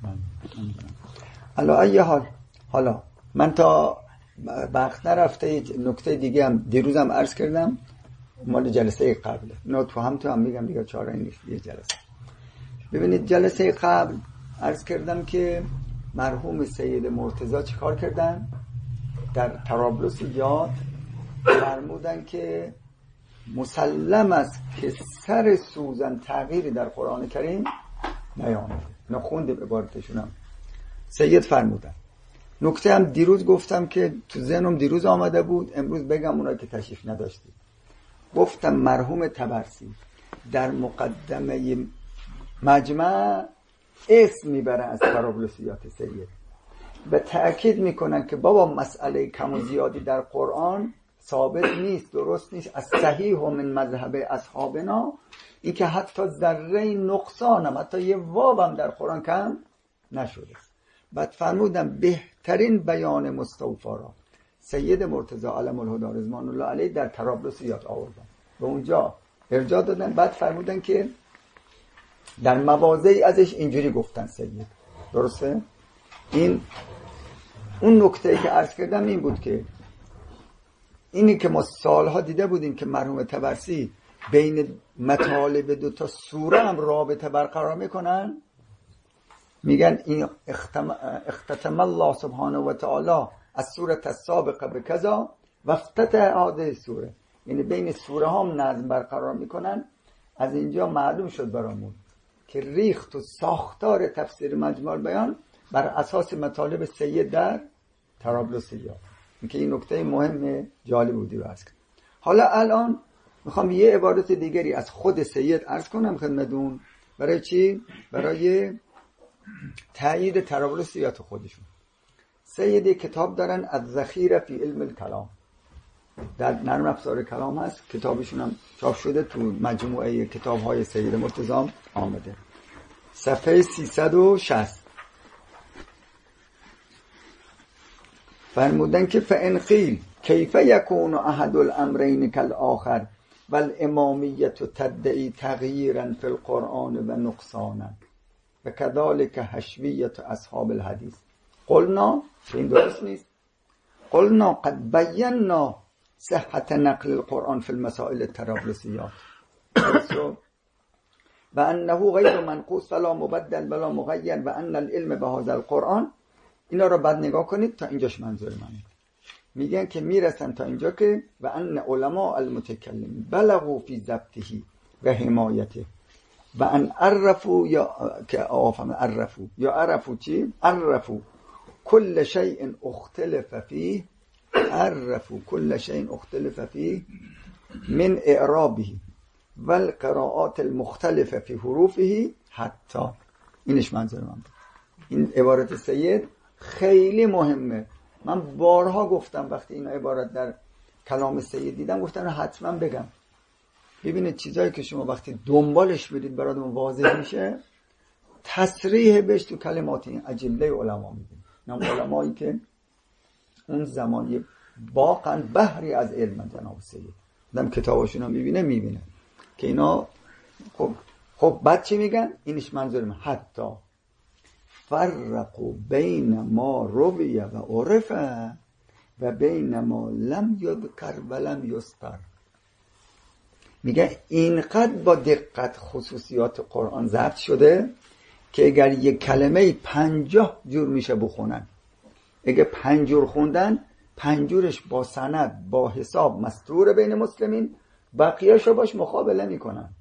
حالا ای حال حالا من تا وقت نرفته نکته دیگه هم دیروزم عرض کردم مال جلسه قبل نه تو هم تو هم میگم دیگه چاره نیست یه جلسه. ببینید جلسه قبل عرض کردم که مرحوم سید مرتضی چه کار کردن در طرابلس یاد فرمودن که مسلم است که سر سوزن تغییری در قرآن کریم نیامده. نخوندیم عبارتشونم سید فرمودن. نکته هم دیروز گفتم که تو ذهنم دیروز آمده بود امروز بگم اونایی که تشریف نداشتید. گفتم مرحوم طبرسی در مقدمه مجمع اسم میبره از طرابلسیات سید و تأکید میکنن که بابا مسئله کم و زیادی در قرآن ثابت نیست، درست نیست. از صحیح و من مذهب اصحابنا این که حتی ذره نقصان هم حتی یه واب هم در قرآن کم نشده. بعد فرمودم بهترین بیان مستوفا را سید مرتضی علم الهدی رضوان الله علیه در طرابلس یاد آوردن و اونجا ارجاع دادن. بعد فرمودن که در مواضعی ازش اینجوری گفتن سید، درسته؟ این اون نکته که عرض کردم این بود که اینی که ما سالها دیده بودیم که مرحوم طبرسی بین مطالب دو تا سوره هم رابطه برقرار میکنن. میگن این اختتم الله سبحانه و تعالی از سوره السابقه به کذا و افتتح هذه سوره، یعنی بین سوره ها هم نظم برقرار میکنن. از اینجا معلوم شد برامون که ریخت و ساختار تفسیر مجموع بیان بر اساس مطالب سید در طرابلس یاد. این که این نکته مهم جالب بودی رو عرض کنم. حالا الان میخوام یه عبارت دیگری از خود سید عرض کنم خدمتتون. برای چی؟ برای تایید طرابلس یاد خودشون. سید کتاب دارن از ذخیره فی علم الکلام، در نرم افزار کلام هست، کتابشون هم چاپ شده تو مجموعه کتاب های سید مرتضی آمده. صفحه سیصد و شصت فرمودن که فإن قیل کیف یکون احد الامرین کالآخر والامامیة تدعی تغییرا فی القرآن و نقصانا و کذالک حشویة اصحاب الحدیث قلنا، این درست نیست، قلنا قد بینا صحت نقل القرآن فی المسائل الطرابلسیات و انه غیر منقوص ولا مبدل ولا مغیر و ان العلم بهذا القرآن. اینا رو بعد نگاه کنید تا اینجاش منظور منه. میگن که میرسن تا اینجا که و ان علماء المتکلم بلغوا فی ضبطه و حمایته و ان عرفوا یا که آفهم عرفوا یا عرفوا چی؟ عرفوا كل شيء اختلف فيه عرفوا كل شيء اختلف فيه من اعرابه والقراءات المختلفه في حروفه حتی. اینش منظور من. این عبارت سید خیلی مهمه. من بارها گفتم وقتی این عبارت در کلام سید دیدم گفتم حتما بگم. ببینید چیزایی که شما وقتی دنبالش برید براتون واضح میشه، تصریح بهش تو کلمات این اجله علما میدین. نام علمایی که اون زمانی واقعا بحری از علم جناب سید، دم کتاباشون هم میبینه میبینه که اینا خب خب بعد چی میگن؟ اینش منظورم حتی فرقوا بین ما روی و عرفه و بین ما لم یذکر و لم یذکر. میگه اینقدر با دقت خصوصیات قرآن ضبط شده که اگر یک کلمه پنجاه جور میشه بخونن، اگر پنج جور خوندن پنجورش با سند با حساب مستور بین مسلمین، بقیه‌شو باش مقابله میکنن.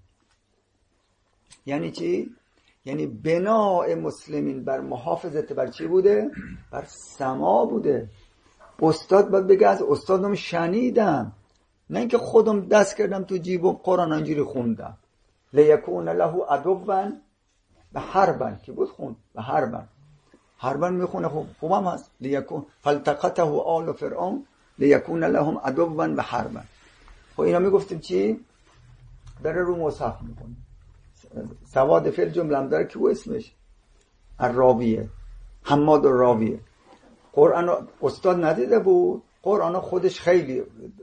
یعنی چی؟ یعنی بناء مسلمین بر محافظت بر چی بوده؟ بر سما بوده. استاد باید بگه از استادم شنیدم، نه اینکه خودم دست کردم تو جیبم قرآن انجوری خوندم. لیکون له عدوا و حربا که بود خوند و حربا حربا میخونه خوب خوبم هست. لیکون فالتقطه آل فرعون لیکون لهم عدوا و حربا. خب اینا میگفتیم چی؟ داره رو مصحف میکنه. سواد فعل جمله هم داره که او اسمش الراویه، حماد الراویه. قرآن استاد ندیده بود، قرآن خودش خیلی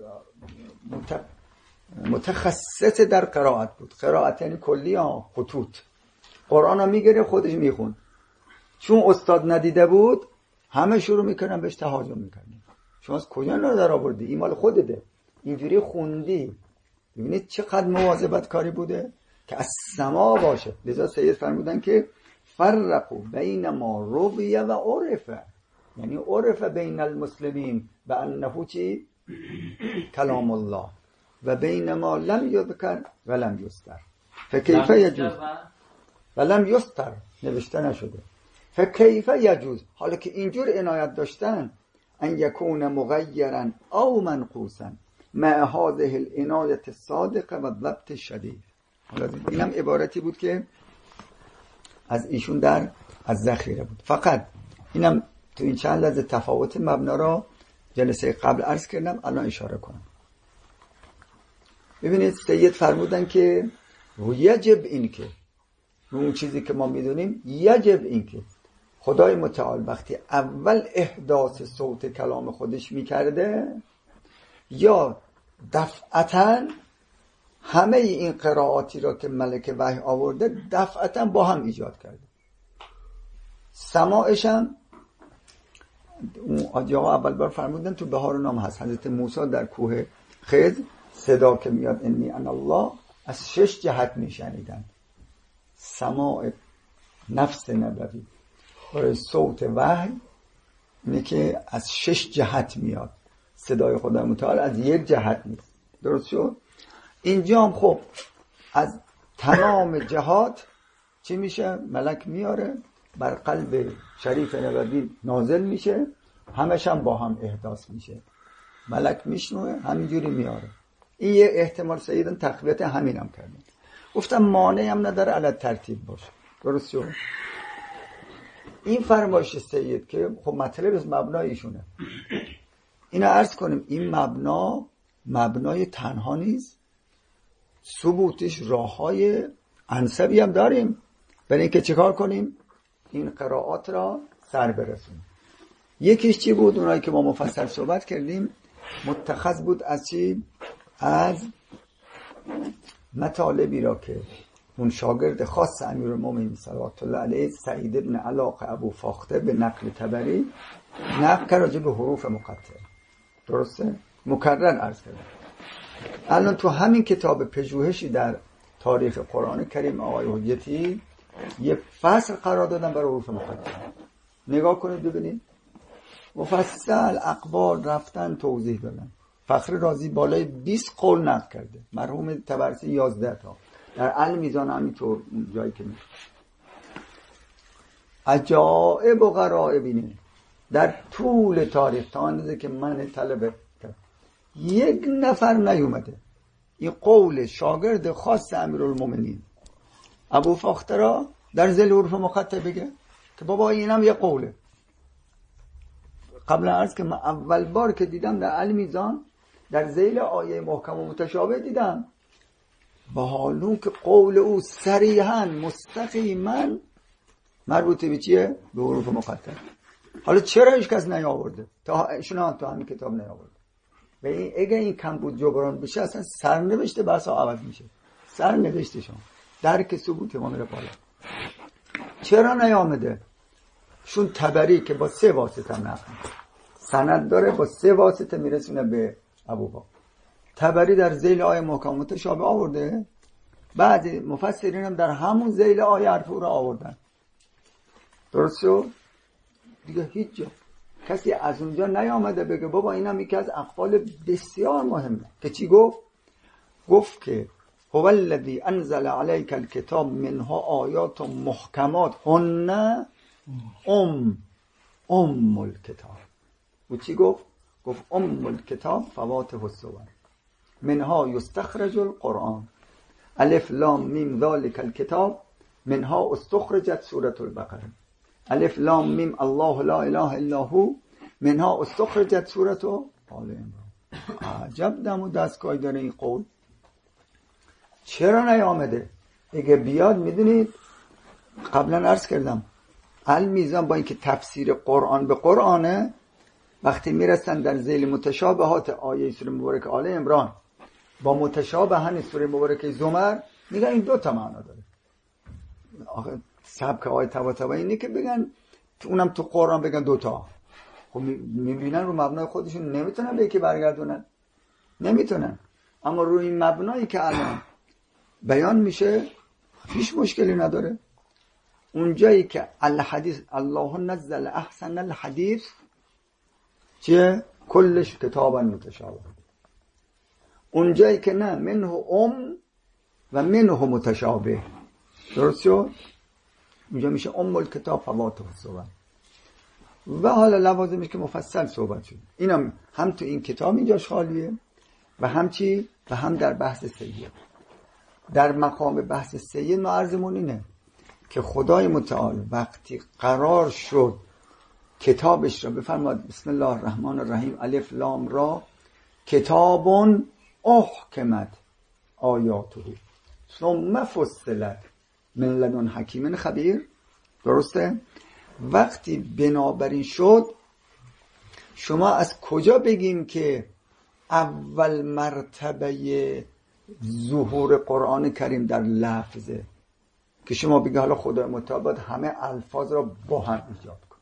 متخصص در قرائت بود. قرائت یعنی کلی ها، خطوط. قرآن ها میگره خودش میخون. چون استاد ندیده بود همه شروع میکنن بهش تهاجم میکنن. شما از کجا رو در آوردی؟ این مال خودته، اینجوری خوندی. ببینید چقدر مواظبت کاری بوده که از سما باشه. لذا سید فرمودن که فرقوا بین ما رویه و عرفه، یعنی عرفه بین المسلمین و انه چی؟ کلام الله و بین ما لم یذکر و لم یستر. فکیف یجوز و لم یستر نوشته نشده. فکیف یجوز، حالا که اینجور عنایت داشتن، ان یکون مغیرا او منقوصا مع هذه العنایت الصادقه و ضبط شدید. حالا اینم عبارتی بود که از ایشون در از ذخیره بود. فقط اینم تو این چند لحظه تفاوت مبنا را جلسه قبل عرض کردم، الان اشاره کنم. ببینید سید فرمودن که یجب این که اون چیزی که ما میدونیم، یجب این که خدای متعال وقتی اول احداث صوت کلام خودش میکرده یا دفعتاً همه این قرائاتی را که ملک وحی آورده دفعتاً با هم ایجاد کرده. سماعش هم اون آجاها اول بار فرمودن تو بهار نام هست، حضرت موسی در کوه خضر صدا که میاد انی انا الله از شش جهت میشنیدن. سماع نفس نبوی برای صوت وحی اینه که از شش جهت میاد، صدای خدا متعال از یک جهت نیست. درست شد؟ اینجا هم خب از تمام جهات چی میشه؟ ملک میاره بر قلب شریف نبوی نازل میشه، همش هم با هم احداث میشه، ملک میشنوه همینجوری میاره. این یه احتمال سیدن تقویت همین هم کردن. گفتم مانعی هم نداره علی ترتیب باشه. درست شد؟ این فرمایش سید که خب مطلب از مبنای ایشونه، اینو عرض کنیم این مبنا مبنای تنها نیست، ثبوتش راه های انسبی هم داریم. برای اینکه چیکار کنیم؟ این قرائات را سر برسونیم. یکیش چی بود؟ اونایی که ما مفصل صحبت کردیم متخذ بود از چی؟ از مطالبی را که اون شاگرد خاص امیرالمومنین صلوات الله علیه سعید ابن علاق ابو فاخته به نقل طبری نقل کرد راجع به حروف مقطعه. درسته؟ مکرر عرض کردم. الان تو همین کتاب پژوهشی در تاریخ قرآن کریم آقای حجتی یه فصل قرار دادن برای حروف مقطعه. نگاه کنید ببینید، مفصل اقوال رفتن توضیح دادن. فخر رازی بالای بیست قول نقل کرده، مرحوم طبرسی یازده تا، در المیزان همینطور جایی که میشه. عجائب و غرائب اینه در طول تاریخ تا اندازه که من طلبه یک نفر نیومده این قول شاگرد خاص امیرالمومنین ابو فاخته را در ذیل حروف مقطعه بگه که بابا اینم یه قوله. قبل عرض که من اول بار که دیدم در المیزان در ذیل آیه محکم و متشابه دیدم، با حالون که قول او صریحاً مستقیما مربوط به چیه؟ به حروف مقطعه. حالا چرا هیچ کس نیاورده؟ تا ایشون تو همین کتاب نیاورده. و این اگه این کم بود جبران بشه اصلا سرنوشت بحثا عوض میشه. سرنوشتشون درک ثبوت ما میره بالا. چرا نیامده؟ شون طبری که با سه واسطه نقل سند داره، با سه واسطه میرسونه به ابوبکر. طبری در ذیل آیه محکم متشابه آورده، بعد مفسرین هم در همون ذیل آیه حرف او را آوردن. درست شد؟ دیگه هیچ جا کسی از اونجا نیامده بگه بابا اینم یکی از اقوال بسیار مهمه. که چی گفت؟ گفت که هو الذی انزل علیک الکتاب منها آیات محکمات هن ام ام الکتاب. و چی گفت؟ گفت ام الکتاب فواته الصور منها یستخرج القرآن الف لام میم ذالک الکتاب منها استخرجت سورة البقره الف لام میم الله لا اله الا هو منها استخرجت سورة آل عمران. عجب دم و دستگاهی داره این قول. چرا نیامده؟ اگه بیاد میدونید قبلا عرض کردم المیزان با اینکه تفسیر قرآن به قرآنه، وقتی میرسن در ذیل متشابهات آیه سوره مبارکه آل عمران با متشابهن سوره مبارکه زمر میگن این دو تا معنا داره. آخه سبک آیه طباطبایی اینه که بگن تو اونم تو قرآن بگن دو تا. خب میبینن رو مبنای خودشون نمیتونن به یکی برگردونن، نمیتونن. اما روی این مبنایی که الان بیان میشه هیچ مشکلی نداره. اونجایی که الحدیث الله نزل احسن الحدیث چیه؟ کلش کتابا متشابه. اونجایی که نه منه ام و منه متشابه، درست شد؟ اونجا میشه ام الکتاب فواته صحبت. و حالا لوازمش که مفصل صحبت شد، اینم هم تو این کتاب اینجاش خالیه و هم چی؟ و هم در بحث سید. در مقام بحث سید ما عرضمون اینه که خدای متعال وقتی قرار شد کتابش را بفرماد بسم الله الرحمن الرحیم الف لام را کتاب احکمت آیاته ثم فصلت من لدن حکیم خبیر، درسته؟ وقتی بنابراین شد شما از کجا بگیم که اول مرتبه ظهور قرآن کریم در لفظه که شما بگید حالا خدای متعال همه الفاظ را با هم ایجاد کن؟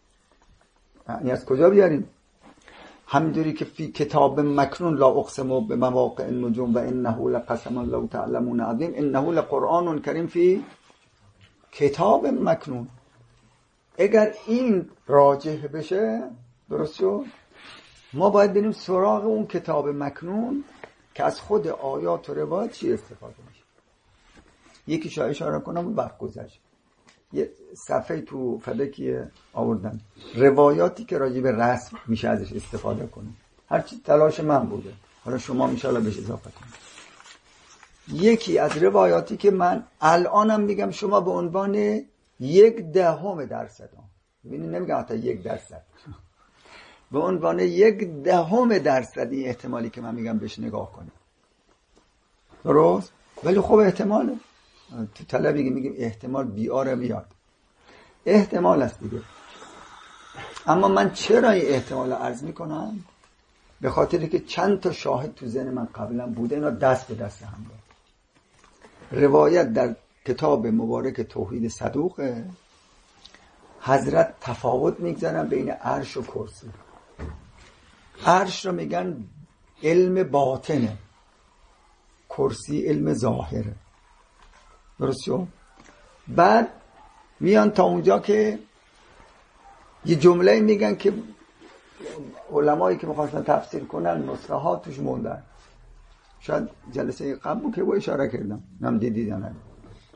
یعنی از کجا بیاریم؟ همینطوری که فی کتاب مکنون لا اقسم به مواقع النجوم و انه لقسم لو تعلمون عظیم انه لقرآن کریم فی کتاب مکنون. اگر این راجح بشه، درست شد، ما باید بریم سراغ اون کتاب مکنون که از خود آیات و روایات چی استفاده میشه. یکی شاید اشاره کنم و وقت گذشت. یه صفحه تو فلکی آوردن روایاتی که راجع به رسم میشه ازش استفاده کنیم. هرچی تلاش من بوده، حالا شما انشاءالله بهش اضافه کنید. یکی از روایاتی که من الانم میگم شما به عنوان یک دهم درصد، ببینید نمیگم حتی یک درصد، به عنوان یک دهم درصد این احتمالی که من میگم بهش نگاه کنید، درست؟ ولی خب احتماله. تو طلبی میگیم احتمال بیاره بیاد، احتمال است دیگه. اما من چرا این احتمال رو عرض میکنم؟ به خاطری که چند تا شاهد تو ذهن من قبلا بوده، اینا دست به دست هم داد. روایت در کتاب مبارک توحید صدوقه، حضرت تفاوت میگذارن بین عرش و کرسی. عرش رو میگن علم باطنه، کرسی علم ظاهره، درست شد؟ بعد میان تا اونجا که یه جمله میگن که علمایی که میخواستن تفسیر کنن نسخه ها توش موندن. شاید جلسه قبل بود که با اشاره کردم، نم دیدید یا نه.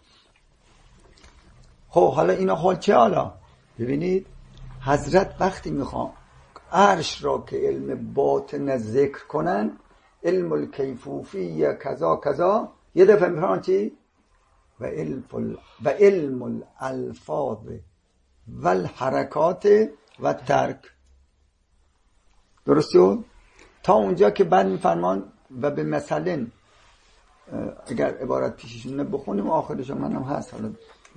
خب حالا اینا حال چه؟ حالا ببینید حضرت وقتی میخوان عرش را که علم باطن ذکر کنن، علم الکیفوفی کذا کذا، یه دفعه میفرمان چی؟ و علم و علم الالفاظ و الحرکات و ترک، درست شد؟ تا اونجا که بعد میفرمان و به مثلا اگر عبارت پیششون بخونیم آخرش منم هست، حالا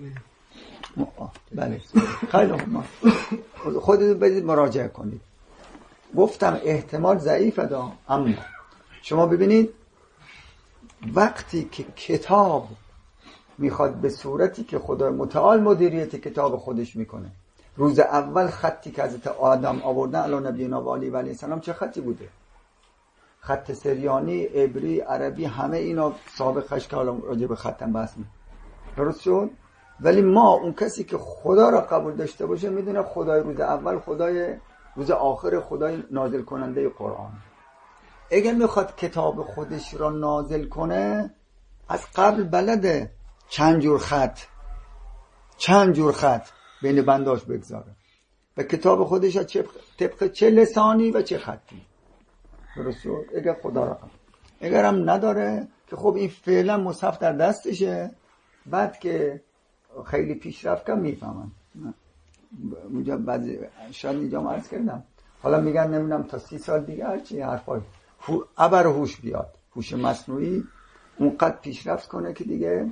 بله خیلی خوب خودتون بدید مراجعه کنید. گفتم احتمال ضعیفه دا، اما شما ببینید وقتی که کتاب میخواد به صورتی که خدای متعال مدیریت کتاب خودش میکنه، روز اول خطی که حضرت آدم آوردن علی نبینا و علیه السلام چه خطی بوده؟ خط سریانی، عبری، عربی، همه اینا سابقش که حالا راجع به ختم بحث می درست شد. ولی ما اون کسی که خدا را قبول داشته باشه میدونه خدای روز اول، خدای روز آخر، خدای نازل کننده قرآن. اگر میخواد کتاب خودش را نازل کنه از قبل بلده چند جور خط چند جور خط بین بنداش بگذاره و کتاب خودش چه طبق چه لسانی و چه خطی، درست شد؟ اگر خدا را قبول، اگر هم نداره که خب این فعلا مصحف در دستشه، بعد که خیلی پیشرفت کم میفهمن. اونجا بعضی شاید اینجا عرض کردم، حالا میگن نمیدونم تا سی سال دیگه هرچی حرفای ابر هوش بیاد، هوش مصنوعی اونقدر پیشرفت کنه که دیگه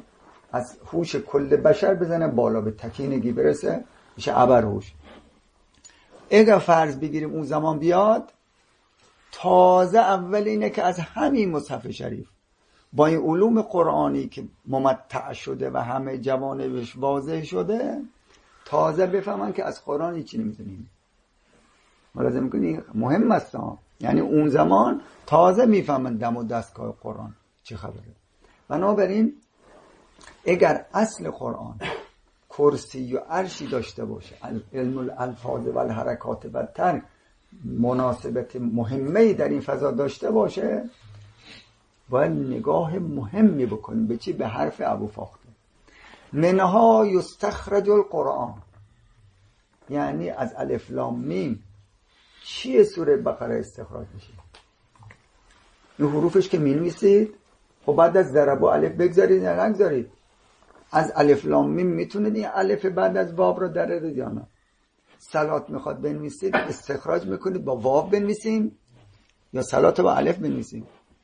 از هوش کل بشر بزنه بالا به تکینگی برسه میشه ابرهوش. اگر فرض بگیریم اون زمان بیاد، تازه اول اینه که از همین مصحف شریف با این علوم قرآنی که ممتع شده و همه جوانبش واضح شده، تازه بفهمن که از قرآن هیچی نمیدونیم. ملاحظه میکنی؟ مهم است. یعنی اون زمان تازه میفهمن دم و دستگاه قرآن چه خبره. بنابراین اگر اصل قرآن کرسی و عرشی داشته باشه، علم الالفاظ و الحرکات و ترک مناسبت مهمه در این فضا داشته باشه، باید نگاه مهمی بکنیم به چی؟ به حرف ابو فاخته. منها یستخرج القرآن، یعنی از الف لام میم چیه سوره بقره استخراج میشه؟ این حروفش که مینویسید، خب بعد از ضرب و الف بگذارید یا نگذارید؟ از الف لام میم میتونید این الف بعد از واو رو درارید یا نه؟ صلات میخواد بنویسید استخراج میکنید با واو بنویسیم یا صلات با الف بنویسیم؟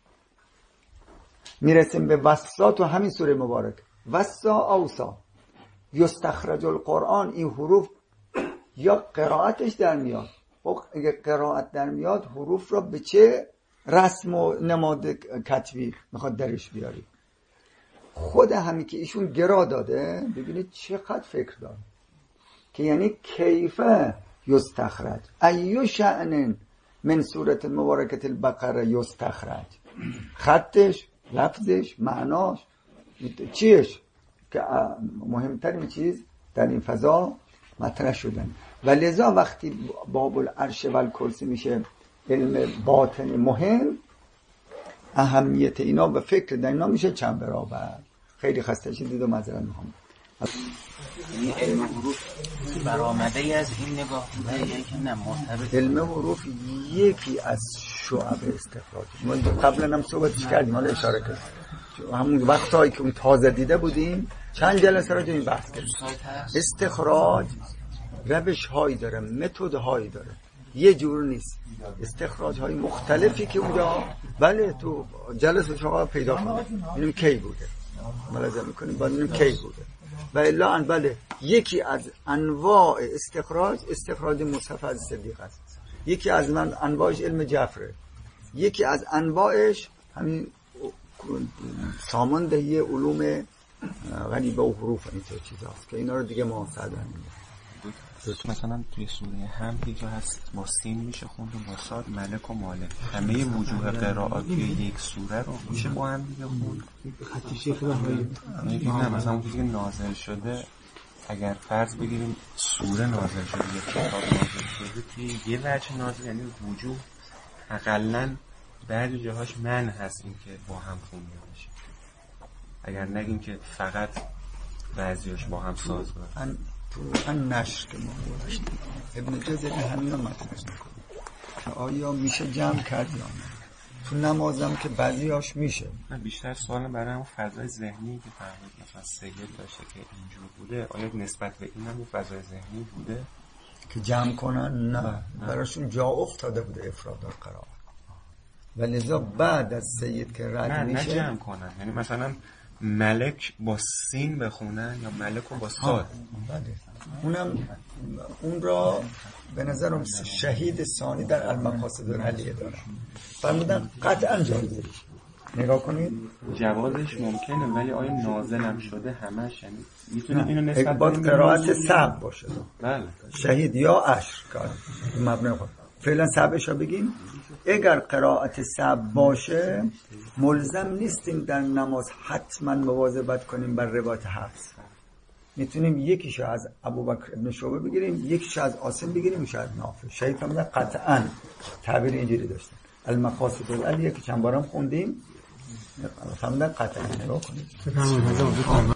میرسیم به وسات و همین سوره مبارک وسا اوسا یستخرج القرآن، این حروف یا قرائتش در میاد. خب اگه قرائت در میاد حروف را به چه رسم و نماد کتبی میخواد درش بیاری؟ خود همین که ایشون گرا داده، ببینید چقدر فکر داره که یعنی کیفه یستخرج ایو شأن من سورة مبارکت البقره یستخرج، خطش، لفظش، معناش، چیش که مهمترین چیز در این فضا مطرح شدن. و لذا وقتی باب العرش و الکرسی میشه علم باطن مهم، اهمیت اینا و فکر در اینا میشه چند برابر. خیلی خسته شدید و معذرت میخوام. این علم حروف برآمده ای از این نگاه بوده یا اینکه نه مرتبط؟ علم حروف یکی از شعب استخراج. ما قبلا هم صحبتش کردیم، حالا اشاره کردیم همون وقتایی که اون تازه دیده بودیم چند جلسه راجع این بحث کردیم. استخراج روش هایی داره، متد هایی داره، یه جور نیست. استخراج های مختلفی که اونجا بله تو جلسه شما پیدا کنید اینم کی بوده، ملاحظه میکنیم بعد اینم کی بوده. و الا بله یکی از انواع استخراج استخراج مصحف از صدیق است، یکی از من انواعش علم جعفره، یکی از انواعش همین ساماندهی علوم غریبه و حروف اینطور چیزاست که اینا رو دیگه ما سعی نمی‌کنیم. مثلا توی سوره هم دیگه هست با سین میشه خوند و با صاد ملک و مالک، همه وجوه قرائات توی یک سوره رو میشه با هم دیگه خوند. خطی شیخ بهایی نه مثلا اون چیزی که نازل شده، اگر فرض بگیریم سوره نازل شده یا کتاب نازل شده توی یه وجه نازل، یعنی وجوه حداقل بعضی جاهاش من هست این که با هم خونده میشه، اگر نگیم که فقط بعضیاش با هم سازگار. تو ان نشر که ما داشتیم ابن جزری همین رو مطرح میکنه که آیا میشه جمع کرد یا نه. تو نمازم که بعضیاش میشه. من بیشتر سوالم برای همون فضای ذهنی که فرمود مثلا سید داشته که اینجور بوده، آیا نسبت به این هم فضای ذهنی بوده که جمع کنن؟ نه, نه. براشون جا افتاده بوده افراد و قرار، و لذا بعد از سید که رد نه میشه نه جمع کنن، یعنی مثلا ملک با سین بخونن یا ملک با صاد. بله اونم اون را به نظرم شهید ثانی در المقاصد العلیه دارم فرمودن قطعا جایزه. نگاه کنید جوازش ممکنه، ولی آیا نازلم شده همش؟ یعنی میتونیم اینو نسبت باید قرائت سبع باشه. بله شهید یا عشر کار مبنی خود فعلا سبعش رو بگیم. اگر قرائت سبع باشه ملزم نیستیم در نماز حتما مواظبت کنیم بر روایت حفظ. میتونیم یکیشو از ابوبکر ابن شعبه بگیریم، یکیشو از عاصم بگیریم، میشه از نافع. شهید هم قطعا تعبیر اینجوری داشتن المقاصد العلیه که چند بارم خوندیم، فهمیدن قطعا. نگاه کنید.